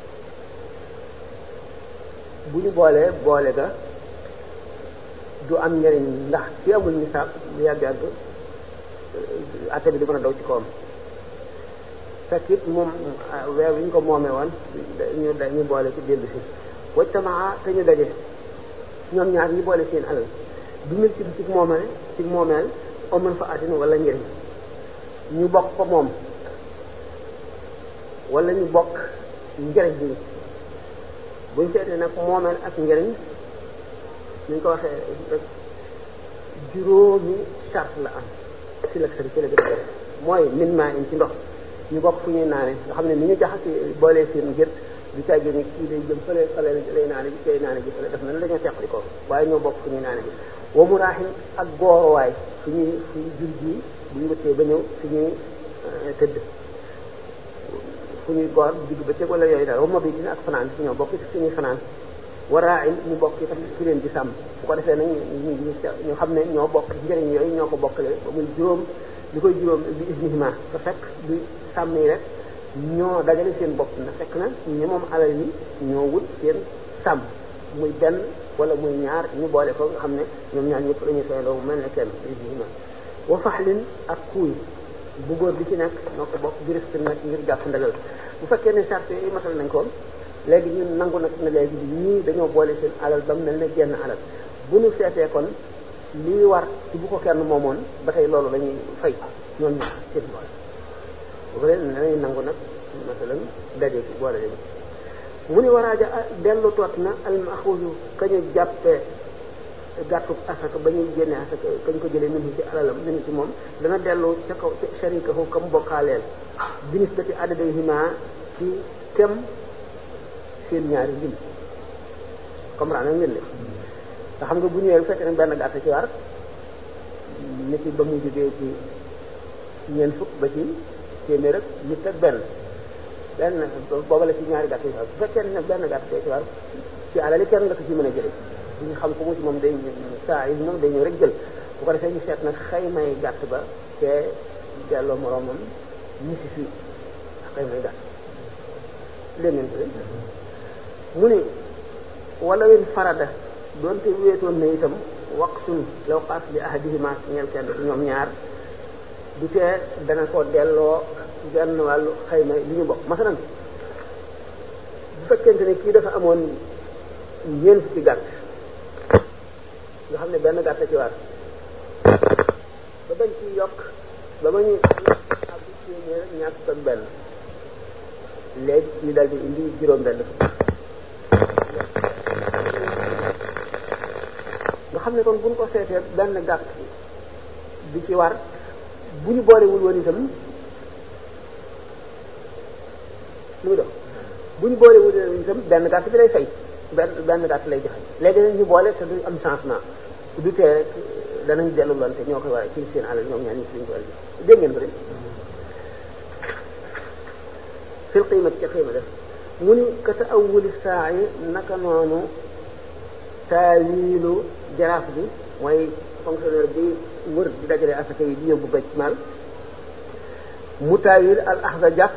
bu ñu boolee boole ga du am njëriñ ndax ki amul nisaab lu yàgg-yàgg atte bi di mën a daw ci kawam fekk it moom weer wi ñu ko moomee woon ñu boole ci dellu si wajtamaa te ñu daje ñoom ñaar ñu boole seen alal du mil ci moomeel amoon fa atin wala njëriñ ñu bokk ko moom wala ñu bokk njëriñ bi buñ seetee nag moomeel ak njëriñ ñu ko waxee rek juróomi charte la am ci la gën a def mooy min maa in ci ndox ñu bokk fu ñuy naane nga xam ne ni ñu jaxasi boolee seen ngir du caggee ni kii day jëm fële lay naane bi kay naane bi fële def na la dañoo teqli ko waaye ñoo bokk fu ñuy naane bi wa mu raaxin ak goorowaay fu jur gi bu ñu wëttee ba ñëw fi ñuy tëdd fu ñuy goor digg ba cëg wala yooyu daal wa mobi dina ak fanaan fi ñoo bokk fi ñuy fanaan waraain ñu bokk itam ci leen di sàmm bu ko defee nag ñu xam ne ñoo bokk njëriñ yooyu ñoo ko bokkale ba muy juróom li koy juróom bi isnihima te fekk du sàmm yi rek ñoo dajale seen bopp na fekk na ñi moom alal yi ñoo wut seen sàmm muy benn wala muy ñaar ñu boole ko nga xam ne ñoom ñaar ñëpp lañuy fay loo mel ne kenn isnihima wa faxlin ak kuuy bu góor bi ci nekk ñoo ko bokk biriftin nag ngir jàpp ndagal bu fekkee ne charte yi matal nañ ko léegi ñun nangu nag ne léegi ñii dañoo boole seen alal ba mu mel ne genn alal bu nu seetee kon lii war ci bu ko kenn moomoon ba tey loolu lañuy fay ñoom ñaar seen boole bu ko leen danañ nangu nag masalan daje ci boole lañu mu ni waraaja dellu toot na almaxuusu kañu jàppee gàttu asaka ba ñuy génne asaka kañ ko jëlee minu ci alalam minu ci moom dana dellu ca kaw ca sharikahu kam bokkaaleel binis ba ci addaday hima ci kem seen ñaari lim comprendre ngeen ne nga xam nga bu ñëwee bu fekkee ne benn gàtt ci war nit ki ba mu jógee ci ñeent fukk ba ci téeméer ak nit ak benn booba la ci ñaari gàtt yi war bu fekkee ne benn gàtt ci war ci alali kenn nga ko ci mën a jëlee bu ñu xam ko mu ci moom day saa yi moom day ñëw rek jël bu ko defee ñu seet nag xaymay gàtt ba te delloo moroomam ñisi fi xaymay gàtt léegi ngeen ko mu ni wala wen farada doonte wéetoon na itam waqsun law xaas li ahadihima ñeel kenn ci ñoom ñaar du tee dana ko delloo genn wàllu xayma li ñu bokk masalan bu fekkente ne kii dafa amoon ñeent fukki gàtt nga xam ne benn gàtt ci war ba bañ ci yokk ba ma ñuy ak téeméer ñaar fukk ak benn léegi ñu dal di indi juróom benn nga xam ne kon buñ ko seetee benn gàtt bi ci war bu ñu boolewul woon itam lu muy dox bu ñu boolewul woon itam benn gàtt bi lay fay benn gàtt lay joxe léegi nag ñu boole te du am changement du tee danañ dellu lante ñoo koy waree ci seen alal ñoom ñaar ñi ci liñ ko war a dégg ngeen ko de fil qiimati ca qiima def mu ni ka ta'awuli saa yi naka noonu taawilu jaraaf bi mooy fonctionnaire bi wër di dajale asaka yi di yóbbu bëcc mal mu taawil al axda jàpp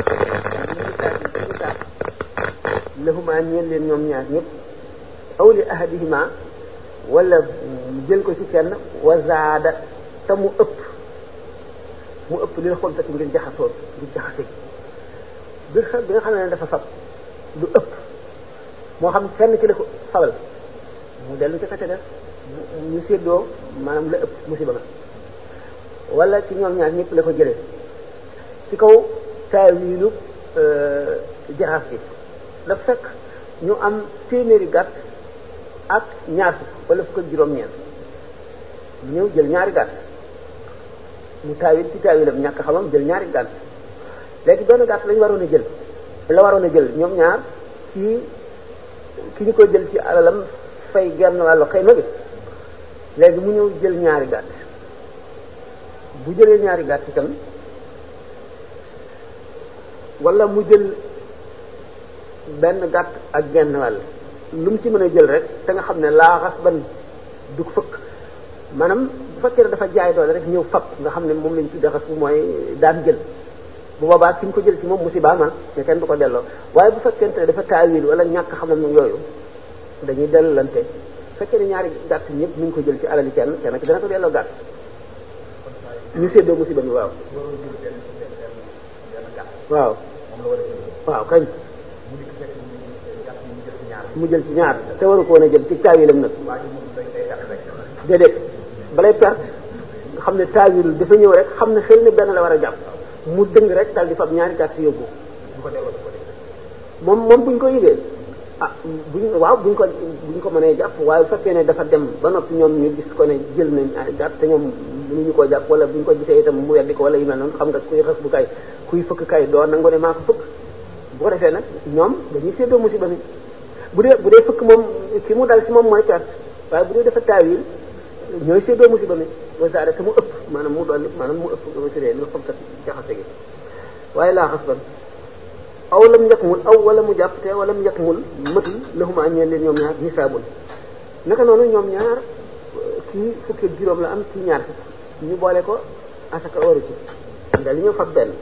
lahuma ñeel leen ñoom ñaar ñëpp aw li ahadihima wala jël ko ci kenn wa zaada te mu ëpp lil xoltati ngir jaxasoo ngir jaxase bi nga xam ne dafa fab du ëpp moo xam kenn ki la ko fabal mu dellu ca kate def ñu séddoo maanaam la ëpp musiba ma wala ci ñoom ñaar ñëpp la ko jëlee ci kaw taawilu jaraaf bi dafa fekk ñu am téeméeri gàtt ak ñaar fukk wala fukk ak juróom-ñeent mu ñëw jël ñaari gàtt mu taawil ci taawilam ñàkk xamam jël ñaari gàtt léegi benn gàtt lañu waroon a jël ñoom ñaar ci ki ñu ko jël ci alalam fay genn wàllu xayma bi léegi mu ñëw jël ñaari gàtt bu jëlee ñaari gàtt itam wala mu jël benn gàtt ak genn wàll lu mu ci mën a jël rek te nga xam ne laa xas ban du fëkk maanaam bu fekkee ne dafa jaay doole rek ñëw fab nga xam ne moom lañ tuddee xas bu mooy daan jël bu boobaa ki ñu ko jël ci moom musiba ma te kenn du ko delloo waaye bu fekkente ne dafa taawil wala ñàkk xamam yooyu dañuy dellante fekkee ne ñaari gàtt ñëpp ñu ngi ko jël ci alali kenn ki dana ko delloo gàtt ñu séddoo musiba mi waaw waaw kañ mu jël ci ñaar te waru ko woon a jël ci taawilam nag déedéet balay perte nga xam ne taawil dafa ñëw rek xam ne xel ne benn la war a jàpp mu dëng rek dal di fab ñaari gàtt yóbbu moom buñ ko yëgee buñ ko mënee jàpp waaye bu fekkee ne dafa dem ba noppi ñoom ñu gis ko ne jël nañ ñaari gàtt te ñoom mënuñu koo jàpp wala buñ ko gisee itam mu weddi ko wala yu mel noonu xam nga kuy xas bu kay kuy fëkk kay doo nangu ne maa ko fëkk bu ko defee nag ñoom dañuy séddoo musiba mi bu dee fëkk moom ki mu dal ci moom mooy perte waaye bu dee dafa taawil ñooy séddoo musiba mi wasaare te mu ëpp maanaam mu dolli maanaam mu ëpp dama siree lu xam kat jaxase gi waaye laa xas ban aw lam yakmul aw wala mu jàpp te wala mu yakmul matul lahuma ñeel leen ñoom ñaar nisaabun naka noonu ñoom ñaar kii fukki juróom la am kii ñaar fukk ñu boole ko asaka waru ci ndax li ñëw fab benn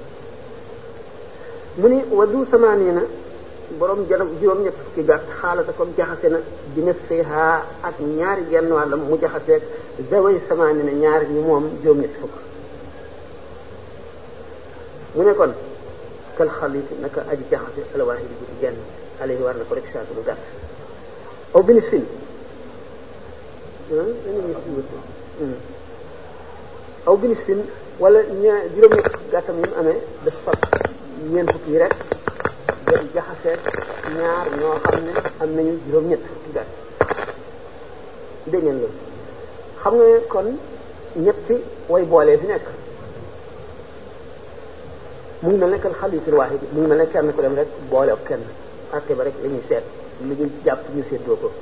mu ni waddu samaaniina borom juróom ñett fukki gàtt xaalata comme jaxase na bi nafsiha ak ñaari genn wàllam mu jaxaseeg zaway samaaniina ñaar ñi moom juróom ñett fukk mu ne kon kal xalit naka aji jaxase alwaahidi bu ci genn alayhi war na ko rek saatu lu gàtt aw binis fin aw binis fin wala juróom-ñett gàttam yi mu amee dafa fab ñeent fukk yi rek dem jaxaseet ñaar ñoo xam ne am nañu juróom-ñett fukki gàtt dégg ngeen loolu xam nga kon ñetti way boolee fi nekk mu ngi mel ne kan xalitul waahid mu ngi mel ne kenn ku dem rek boole ak kenn àtte ba rek la ñuy seet li ñu jàpp ñu seetloo ko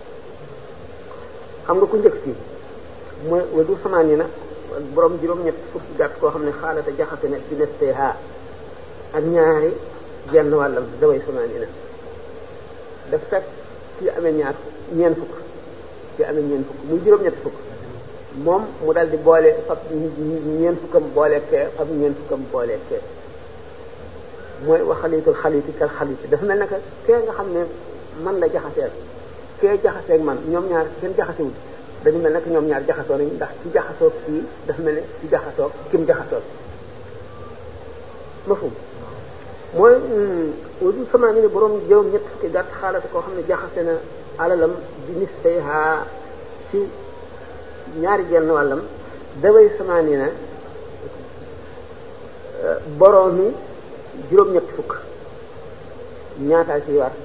xam nga ku njëkk fii mooy wadu samaan yi na borom juróom-ñett fukki gàtt koo xam ne xaalata jaxase ne di nesph ak ñaari genn wàllam daway samaan yi na daf fekk kii amee ñeent fukk kii amee ñeent fukk muy juróom-ñett fukk moom mu dal di boole fab ñeent fukkam boole kee fab ñeent fukkam boole kee mooy wax xaliitul xaliiti kal xaliiti dafa mel ne que kee nga xam ne man la jaxaseel kee jaxaseeg man ñoom ñaar kenn jaxasewul dañu mel ne que ñoom ñaar jaxasoo nañu ndax ci jaxasoog kii dafa mel ne ci jaxasoog kim jaxasoog mafhum mooy wadu sama ni ne borom juróom-ñett fukki gàtt xaalata koo xam ne jaxase na alalam di nisfayha ci ñaari genn wàllam daway sama ni ne borom mi juróom-ñett fukk ñaataa ci war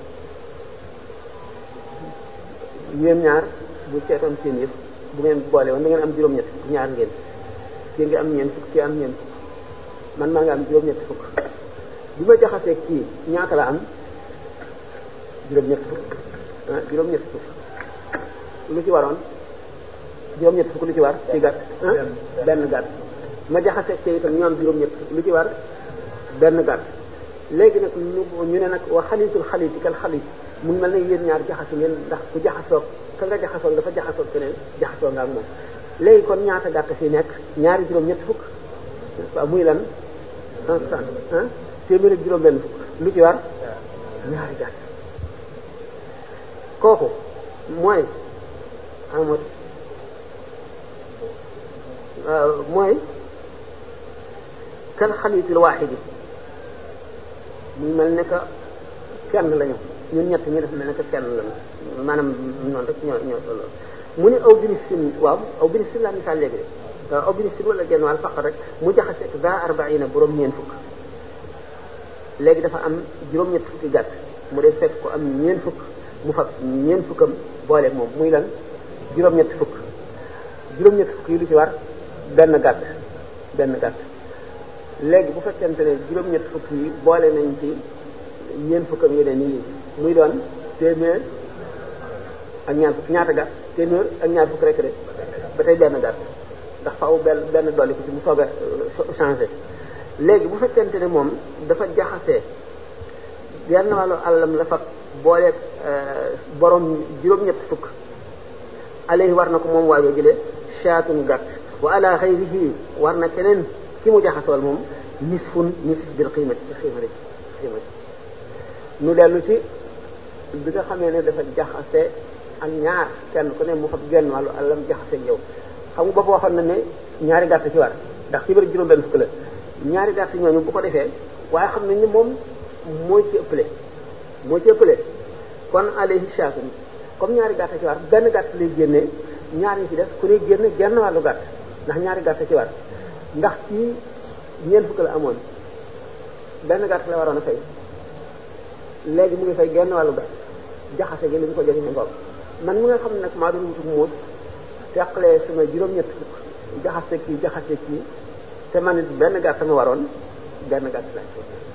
yéen ñaar bu seetoon seen yëf bu ngeen boole woon da ngeen am juróom-ñett fukk ñaar ngeen kii nga am ñeent fukk kii am ñeent fukk man maa nga am juróom-ñett fukk bi ma jaxasee kii ñaata la am juróom-ñett fukk juróom-ñett fukk lu ci waroon juróom-ñett fukk lu ci war ci gàtt benn gàtt ma jaxasee kii itam ñu am juróom-ñett fukk lu ci war benn gàtt léegi nag ñu ne nag wa xaliitul xaliiti kal xaliit mun mel ne yéen ñaar jaxase ngeen ndax ku jaxasoog ka nga jaxasoog dafa jaxasoog keneen jaxasoo nga ak moom léegi kon ñaata gàtt fi nekk ñaari juróom-ñett fukk waaw muy lan 160 téeméer ak juróom-benn fukk lu ci war ñaari gàtt kooku mooy amot mooy kal xaliitil waaxidi muy mel ne que kenn lañu ñun ñett ñi def mel ne que kenn lañu maanaam noonu rek ñoo tolloo mu ne aw binis fin waaw aw binis fin laa misaal léegi de aw binis fin wala genn wàll faqat rek mu jaxase za arbaina borom ñeen fukk léegi dafa am juróom-ñett fukki gàtt mu dee fekk ko am ñeen fukk mu fab ñeen fukkam booleeg moom muy lan juróom-ñett fukk juróom-ñett fukk yi lu ci war benn gàtt léegi bu fekkente ne juróom-ñett fukk yi boole nañ ci ñeen fukkam yeneen yi muy doon téeméer ak ñaar fukk ñaata gàtt téeméer ak ñaar fukk rek de ba tey benn gàtt ndax faaw benn dolli ko ci mu soog a changé léegi bu fekkente ne moom dafa jaxasee genn wàllu àllam la fa booleeg borom juróom-ñett fukk alayhi war na ko moom waajoo jëlee shaatun gàtt wa ala xayrihi war na keneen ki mu jaxasool moom nisfun nisf bil qiimati ci xiimati nu dellu ci bi nga xamee ne dafa jaxase ak ñaar kenn ku ne mu fab genn wàllu àllam jaxase yow xam nga boobu waxoon na ne ñaari gàtt ci war ndax ci biir juróom-benn fukk la ñaari gàtt ñooñu bu ko defee waaye xam nañ ne moom moo ci ëppale kon alayhi shaatun comme ñaari gàtt ci war benn gàtt lay génnee ñaar ñi ci def ku ne génne genn wàllu gàtt ndax ñaari gàtt ci war ndax ci ñeent fukk la amoon benn gàtt la waroon a fay léegi mu ngi fay genn wàllu gàtt jaxase gi li ñu ko jëriñoo ngoog man mu nga xam ne nag maa doon wutu muus teqalee sama juróom-ñett fukk jaxase kii te man it benn gàtt ma waroon benn gàtt laaj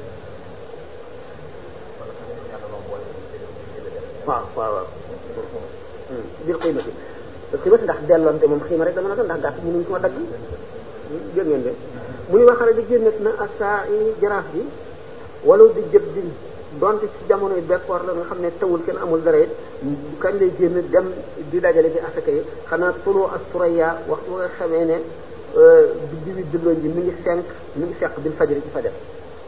waaw bil xiimati ndax delloonte moom xiima rek dama na doon ndax gàtt mënuñ ko dagg jël ngeen de mu ni waxare di génnet na asa i jaraaf bi wala di jëb di donte ci jamonoy bekkoor la nga xam ne tawul kenn amul dara it kañ lay génn dem di dajale bi asaka yi xanaa tuloo ak suraya waxtu nga xamee ne biddi wi dulloon ji mi ngi fenk bil fajri ci fajar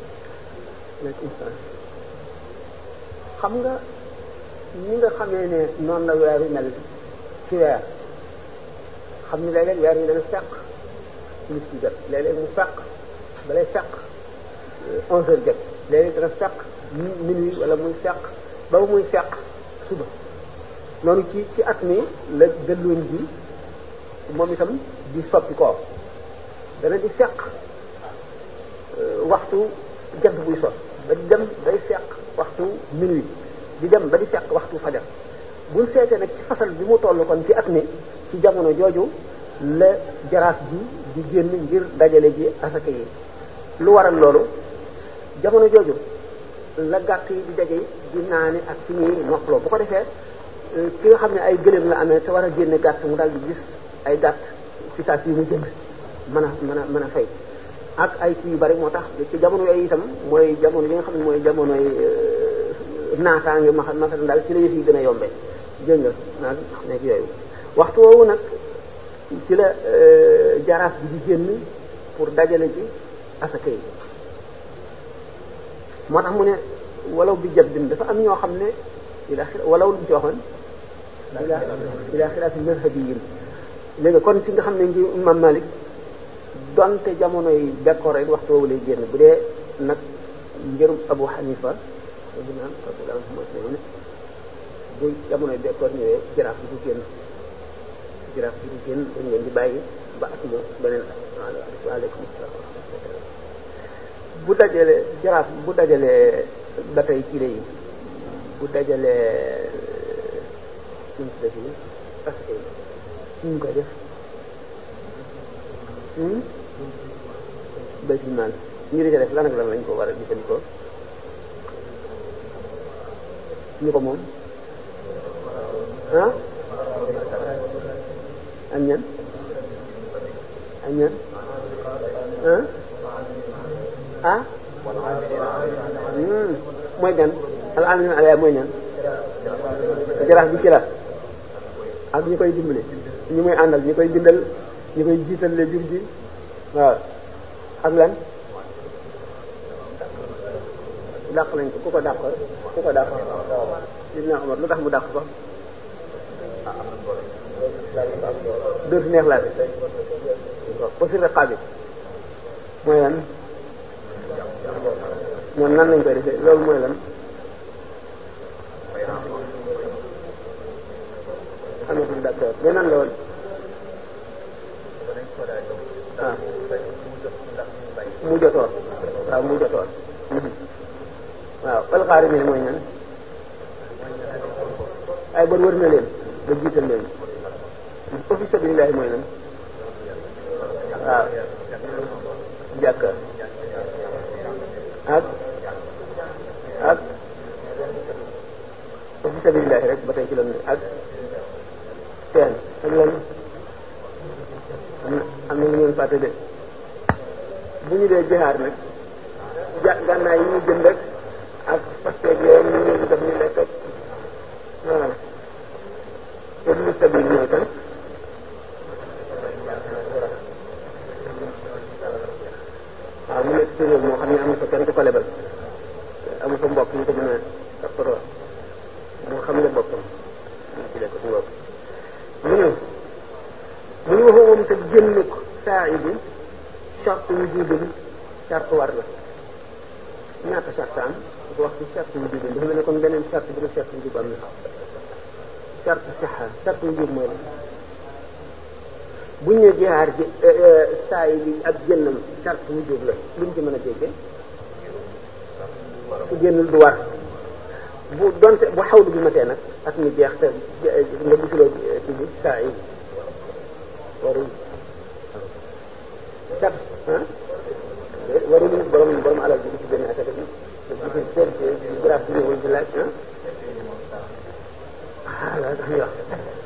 xam nga ñi nga xamee ne noonu la weer wi mel ci weer xam ni léeg-léeg weer yi dana fekk nit ki jot léeg-léeg mu fekk balay fekk 11 heures jot léeg-léeg dana fekk minuit wala muy fekk ba muy fekk suba noonu ci at mi la gëlluñ ji moom itam di soppi ko dana di fekk waxtu jant buy sot ba di dem day fekk waxtu minuit di dem ba di fekk waxtu fajar buñ seetee nag ci fasal bi mu toll kon ci at mi ci jamono jooju la jaraaf ji di génn ngir dajale ji asaka yi lu waral loolu jamono jooju la gàtt yi di daje di naane ak fi ñuy noppaloo bu ko defee ki nga xam ne ay gëléem la amee te war a génne gàtt mu daal di gis ay gàtt ci saa si mu jënd mën a fay ak ay kii yu bari moo tax ci jamono yooyu itam mooy jamono yi nga xam ne mooy jamonoy naataange ma xam daal ci la yëf yi gën a yombee dégg nga naan nekk yooyu waxtu woowu nag ci la jaraaf bi di génn pour dajale ci asaka yi moo tax mu ne walaw bi jabdin dafa am ñoo xam ne walaw lu mu ci waxoon ila xilaafi mazhabiyin léegi kon ci nga xam ne ngi Imam Malik donte jamono yi bekkoor rek waxtu woowu lay génn bu dee nag njërum Abu Hanifa bu jamono yi bekkoor ñëwee jaraaf bi du génn dañ leen di bàyyi ba at mu beneen waaleykum salaam bu dajalee jaraaf bu dajalee ba tey ci yi bu dajalee suñ si def yi parce que ñu koy def baytul maal ñu di ca def lan ak lan lañ ko war a jëfandikoo ñu ko moom ah am ñan ah mooy gan al amilina alayha mooy ñan jaraaf bi ci la ak ñi koy dimbali ñi muy àndal ñi koy bindal ñi koy jiital le jur gi waaw ak lan dàq nañ ko ku ko dàq Sidina Omar lu tax mu dàq ko dootu neex laa bi ba si raqaa bi mooy lan ñoom nan lañ koy defee loolu mooy lan amatul d'accord mais nan la woon ah mu jotoon waaw alxaari mi mooy ñan ay bon wër na leen ba jiital leen fi sabilillahi mooy lan waaw jàkka ak fi sabilillahi rek ba tey ci lan ak teen ak lan am na lu ngeen fàtte de bu ñu dee jihaar nag gànnaay yi ñu jënd rek ak pasteeg yooyu ñu leen di def ñu lekk ak waaw te lu sabil mooy kan waaw mu nekk ci réew moo xam ne amu fa kenn ku ko lebal amu fa mbokk ñu ko mën a toppatoo moo xam ne boppam ñu ci lekk su mbokk mu ñëw waxoo moom te génn ko saa yi bi charte yu jubin charte war la ñaata charte am ko wax ci charte yu jubin dafa mel ne comme beneen charte bi ne charte yu jub am na charte saxa charte yu jub mooy la buñ ne jihaar ji saa yi bi ak génnam charte wu jub la luñ ci mën a déggee su génnul du war bu donte bu xawlu bi matee nag ak mi jeex te nga gisuloo ci bi saa yi warul charte warul borom alal bi di ci génne asaka bi gisul seen grâce bi ñëwul di laaj la tax ñu wax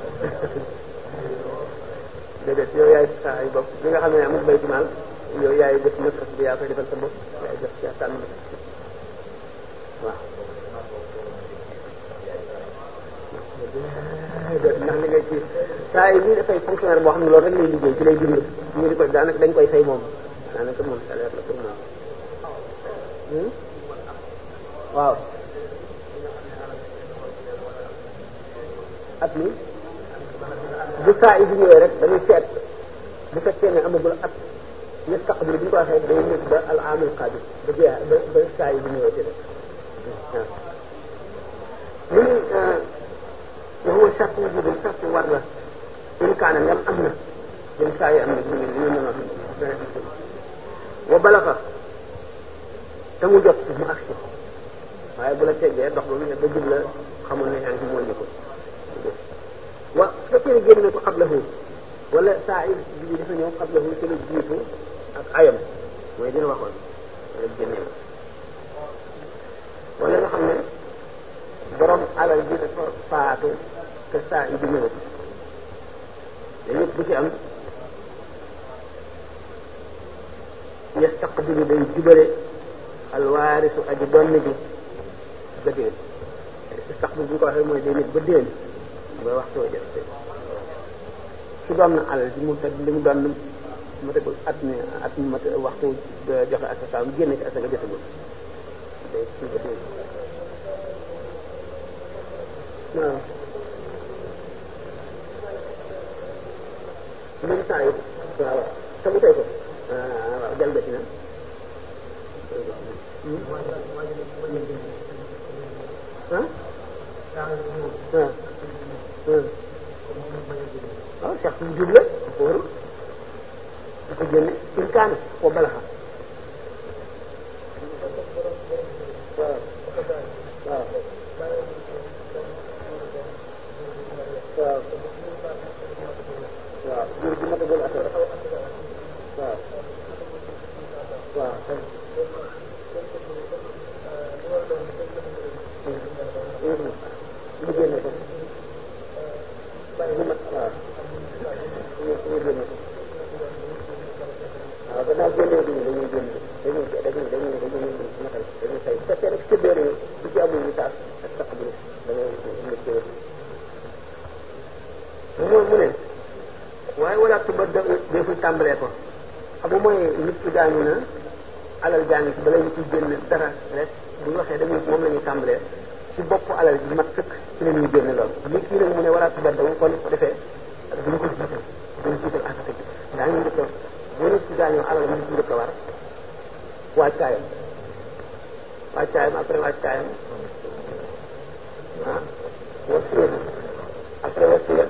déedéet yow yaay saa ay bopp li nga xam ne amul bayti maal yow yaay def nëkkat bi yaa koy defal sa bopp yaay def ci tànn waaw ndax li ngay ci saa yi bii dafay fonctionnaire boo xam ne loolu rek lay liggéey ci lay dund ñu di ko daanaka dañ koy fay moom daanaka moom salaire la pour moom waaw at mi bu saa yi bi ñëwee rek dañuy seet bu fekkee ne amagul at yastaqbil bi ñu ko waxee day nekk ba al aamul qaabil ba jeex ba saa yi bi ñëwee ci rek waaw li waxuma charte wu jubal charte war la in kaana ngam am na jëm saa yi am na li ñu mën a wax wa balaxa te mu jot si mu agsi waaye bu la teggee dox ba mu ne ba jub la xamul ne yaa ngi ci mooy ko wa su fekkee ne génn na ko xablahu wala saa yi bi dafa ñëw xablahu ci lu jiitu ak ayam mooy dina waxoon wala génne wala nga xam ne borom alal bi dafa faatu te saa yi di ñëw dañu bu ci am yastaqbilu day jubale alwaarisu aji doon ji ba déen istaqbil bu ñu ko waxee mooy day nit ba déen mooy waxtoo jot su doon na alal ji mu teg li mu doon ma tegul at mi ma waxtu joxe asaka mu génne ci asaka jotagul day kii ba déen waaw même temps yi waaw te mu tey ko waaw jalgati na waaw sax bu jub la wóoru dafa génne in kaana foo balaxa waaw waaw waaw waaw jur gi matagul affaire waaw waaw ñu génne ko ñu mat waaw ñu génne ko waaw gannaaw génne bi dañuy génne dañuy matal dañuy fay bu fekkee rek séddoo nañu bu ci amul misaal ak saq bi da ngay njëkkee mu ne waaye wala tuba deful tàmbalee ko xam nga mooy nit ki gaañu na alal jaa ngi ci bala ñu ci génn dara rek bu ñu waxee dañuy moom la ñuy tàmbalee ci bopp alal bi mat sëkk ci la ñuy génne lool li kii nag mu ne wala tuba daw kon ko defee duñ ko jiital duñ jiital asaka ji daañu njëkk a bu nit ki gaañoo alal mu ci njëkk a war waajtaayam après waajtaayam ah wasiya après wasiya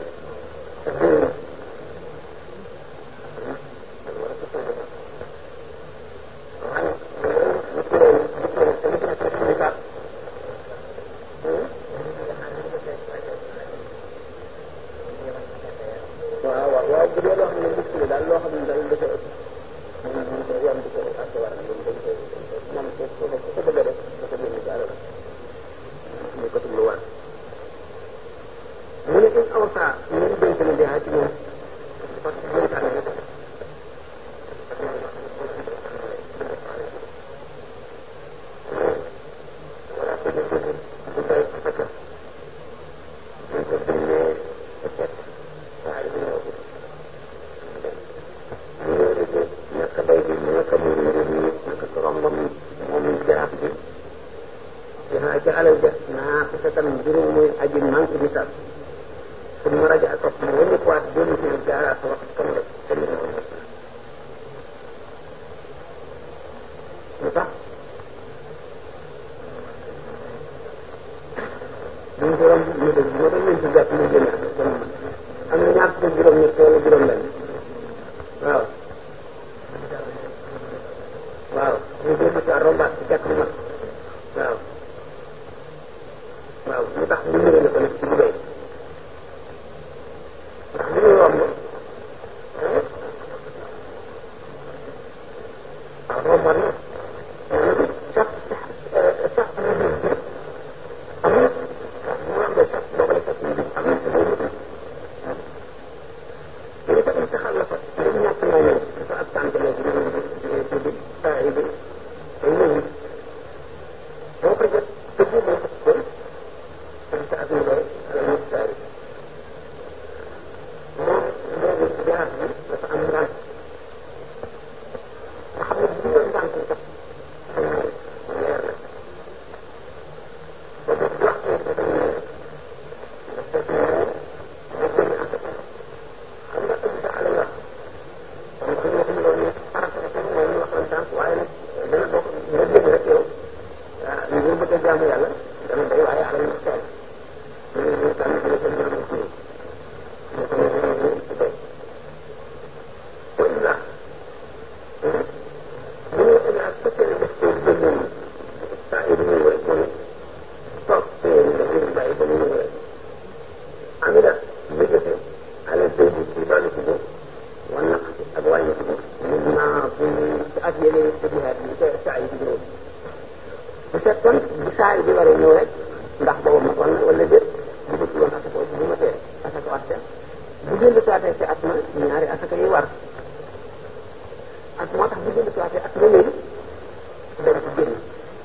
dellu siwaatee ci at ma ñaari asaka yi war at moo tax bu dellu siwaatee at ma léegi dañ ci génn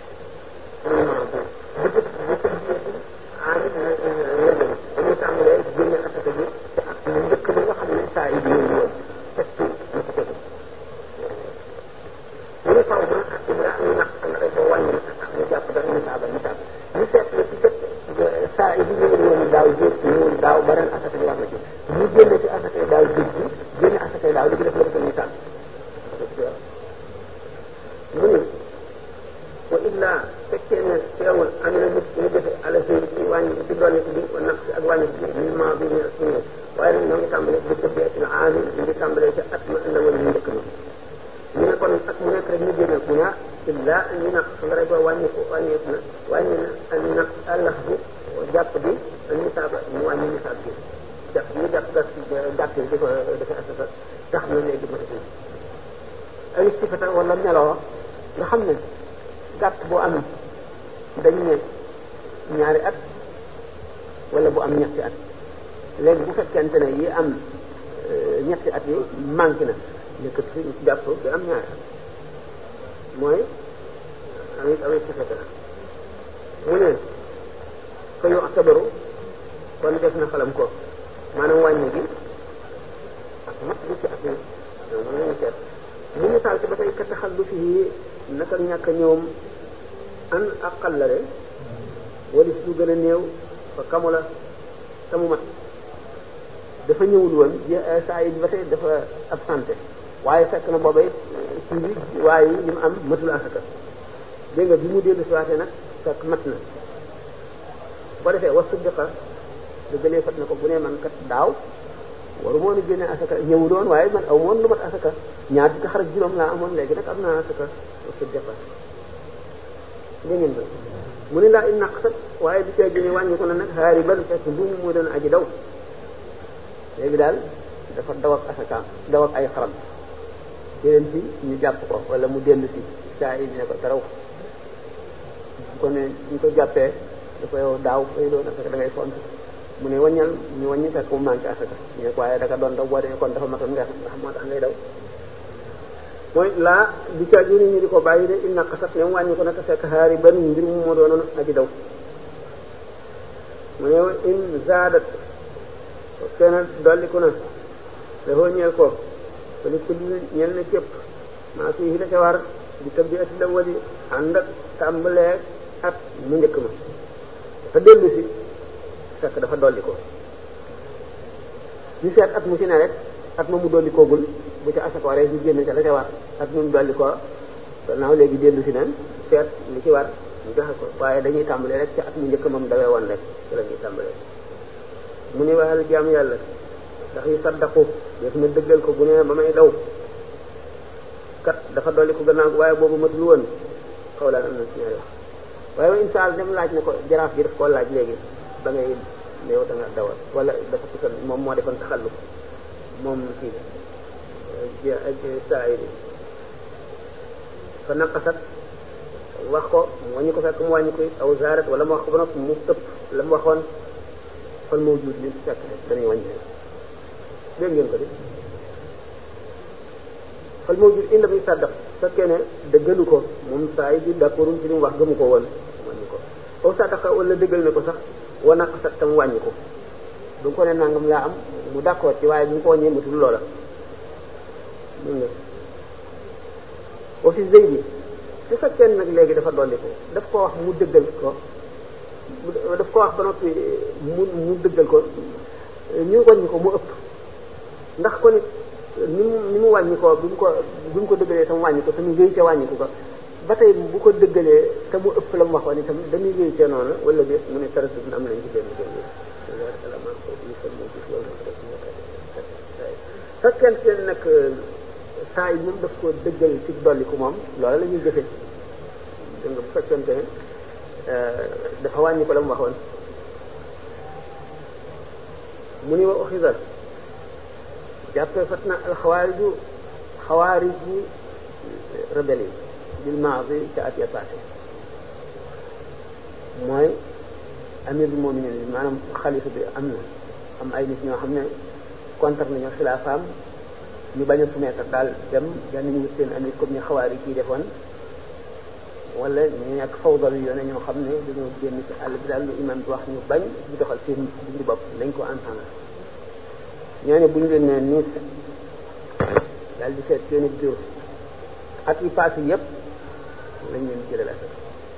dañuy tàmbalee génne asaka ji te at mu njëkk bi nga xam ne saa yi di ñëw woon teg ci lu ci tegu ñu ne faw ma ak ila ñu naq nga def ba wàññi ak ñu jàpp dara nisaaba ñu seet la ci kat saa yi di ñëw woon daaw jéeg ñëwul daaw ba ren asaka ji war na ci ñu génne ci asaka yi daaw jéeg bi génne asaka yi daaw li ci def la defal nisaab mu ne wa illa fekkee ne teewul am na nit ñu defe ala seen ci wàññi ci dolli bi wa naq ak wàññi bi ñu maa bi ñu ñëw waaye nag ñoo ngi tàmbalee bi tëbbee ci aami ñu ngi tàmbalee ci at ma la wala ñu njëkk ma ñu ne kon at mu nekk rek ñu génne mu ne illa ñu naq nga rek boo wàññeeku wàññeeku na wàññi na ak naq àllax bi jàpp bi ak nisaaba mu wàññi nisaab bi jàpp ñu jàpp gàtt yi di ko defe asaka tax na léegi ma def ay sifata wala meloo nga xam ne gàtt bu am dañ ne ñaari at wala bu am ñetti at léegi bu fekkente ne yi am ñetti at yi manqué na nekkat fi jàpp bi am ñaari at mooy amit sifata mu ne fa yu tabaru kon def na xalam ko maanaam wàññi gi ak mat lu ci at yi ñoom mën nañu seet mu misaal ci ba tey ka taxallu fii naka ñàkk a ñoom an aqallale wala si lu gën a néew fa kamula tamu mat dafa ñëwul woon saa yi ba tey dafa absenté waaye fekk na booba it ci bi waaye yi li mu am matul asaka dégg nga bi mu dellu si waatee nag fekk mat na boo defee was siddiqa dëggalee fat na ko bu ne man kat daaw waru moon a génne asaka ñëwul woon waaye man aw moon lu mat asaka ñaar fukki xar ak juróom laa amoon léegi nag am naa asaka was siddiqa dégg ngeen ko mu ne laa in naqsat waaye bi cee génne wàññi ko na nag xaari ban fekk mbuum moo doon aji daw léegi daal dafa daw ak asaka daw ak ay xaram yeneen si ñu jàpp ko wala mu dellu si saa yi ne ko taraw ko ne ñu ko jàppee da koy daaw fay doon asaka da ngay font mu ne wàññal ñu wàññi fekk mu manqué asaka ñu ne ko waaye daka doon daw boo demee kon dafa matoon nga ndax moo tax ngay daw mooy laa di ca ñu ñu di ko bàyyi de in naqasat ne wàññi ko nag fekk xaari ban mbir mu moo doonoon aji daw mu ne in zaadat kenn dolliku na dafoo ñeel ko te li kulli ñeel na képp maa fii la ca war di tab di ati la wali ànd ak tàmbalee at mu njëkk ma dafa dellu si fekk dafa dolli ko ñu seet at mu si ne rek at ma mu dolli koogul bu ca asaka waree ñu génn ca la ca war at mu dolli ko gannaaw léegi dellu si nañ seet li ci war ñu joxe ko waaye dañuy tàmbalee rek ca at mu njëkk moom dawee woon rek ci la ñuy tàmbalee mu ne waxal jaam yàlla ndax yu saddaqu def na dëggal ko bu ne ba may daw kat dafa dolli ko gannaaw waaye boobu matul woon xaw laan am na ci ñaari wax waaye wa insaal dem laaj na ko jaraaf gi daf koo laaj léegi ba ngay néew da nga dawal wala dafa tukkal moom moo defoon taxallu moom kii saa yi fa naqasat wax ko mu wàññi ko fekk mu wàññi ko aw zaarat wala mu wax ko ba noppi mu tëpp la mu waxoon kon moo juut li fekk dañuy wàññi dégg ngeen ko de fal moo juut indi muy sàddaq fekkee ne dëggalu ko moom saa yi di d'accord ci li mu wax gëmu ko woon wàññi ko aw sàddaqa wala dëggal na ko sax wa naqasat tam wàññi ko bu ko ne nangam laa am mu d'accord ci waaye bu ñu ko wàññee matul loola dégg nga aussi zëy bi su fekkee nag léegi dafa dolli ko daf ko wax mu dëggal ko daf ko wax ba noppi mu dëggal ko ñu wàññi ko mu ëpp ndax ko nit ni mu wàññi ko bi mu ko dëggalee tam wàññi ko tamit wéy ca wàññi ko ba tey bu ko dëggalee te mu ëpp la mu waxoon itam dañuy wéy ca noonu wala déet mu ne taratu am nañ ci benn fekkente nag saa yi moom daf ko dëggal ci dolli ko moom loola la ñuy jëfe dégg nga bu fekkente ne dafa wàññi ko la mu waxoon mu ni wa oxisal jàppee fat na alxawaariju xawaarij yi rebelle yi bil maadi ca at ya passé mooy amirul mu'minin maanaam xalifa bi am ay nit ñoo xam ne contre nañu xilaafaam ñu bañ a soumettre daal dem yan ñu wut seen amit comme ñu xawaari kii defoon wala ñu nekk fawdal yoone ñoo xam ne dañoo génn ci àll bi daal lu imam bi wax ñu bañ di doxal seen dundu bopp nañ ko entendre ñoo ne bu ñu leen nee niis daal di seet seen jur at yi passé yëpp lañ leen jëlal asaka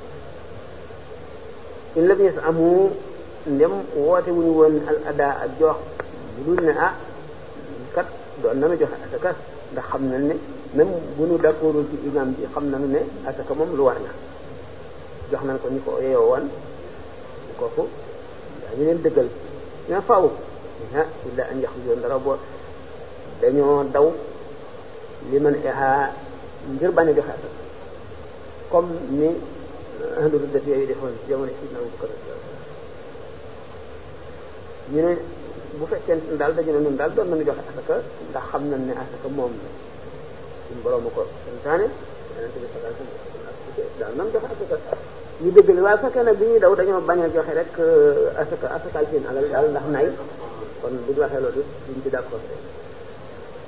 in lam yes amu ndem woote wuñu woon al ada ak jox bu dul ne kat doon nanu joxe asaka ndax xam nañ ne même bu ñu d'accordul ci imam bi xam nañu ne asaka moom lu war la jox nañ ko ñu ko yeyoo woon kooku daa ñu leen dëggal ña faaw illa an yaxrujoon dara boo dañoo daw li man ngir bañ a joxe asaka comme ni ahlu riddat yooyu defoon ci jamono Sidna Abubakar ñu ne bu fekkee daal dañu ne ñun daal doon nañu joxe asaka ndax xam nañ ne asaka moom suñu borom ko santaane yonente bi sallallahu alayhi wasallam daal nan joxe asaka ñu dëggal waaye fekkee nag bi ñuy daw dañoo bañ a joxe rek asakaal seen alal daal ndax nay kon bu ñu waxee loolu duñ ci d'accord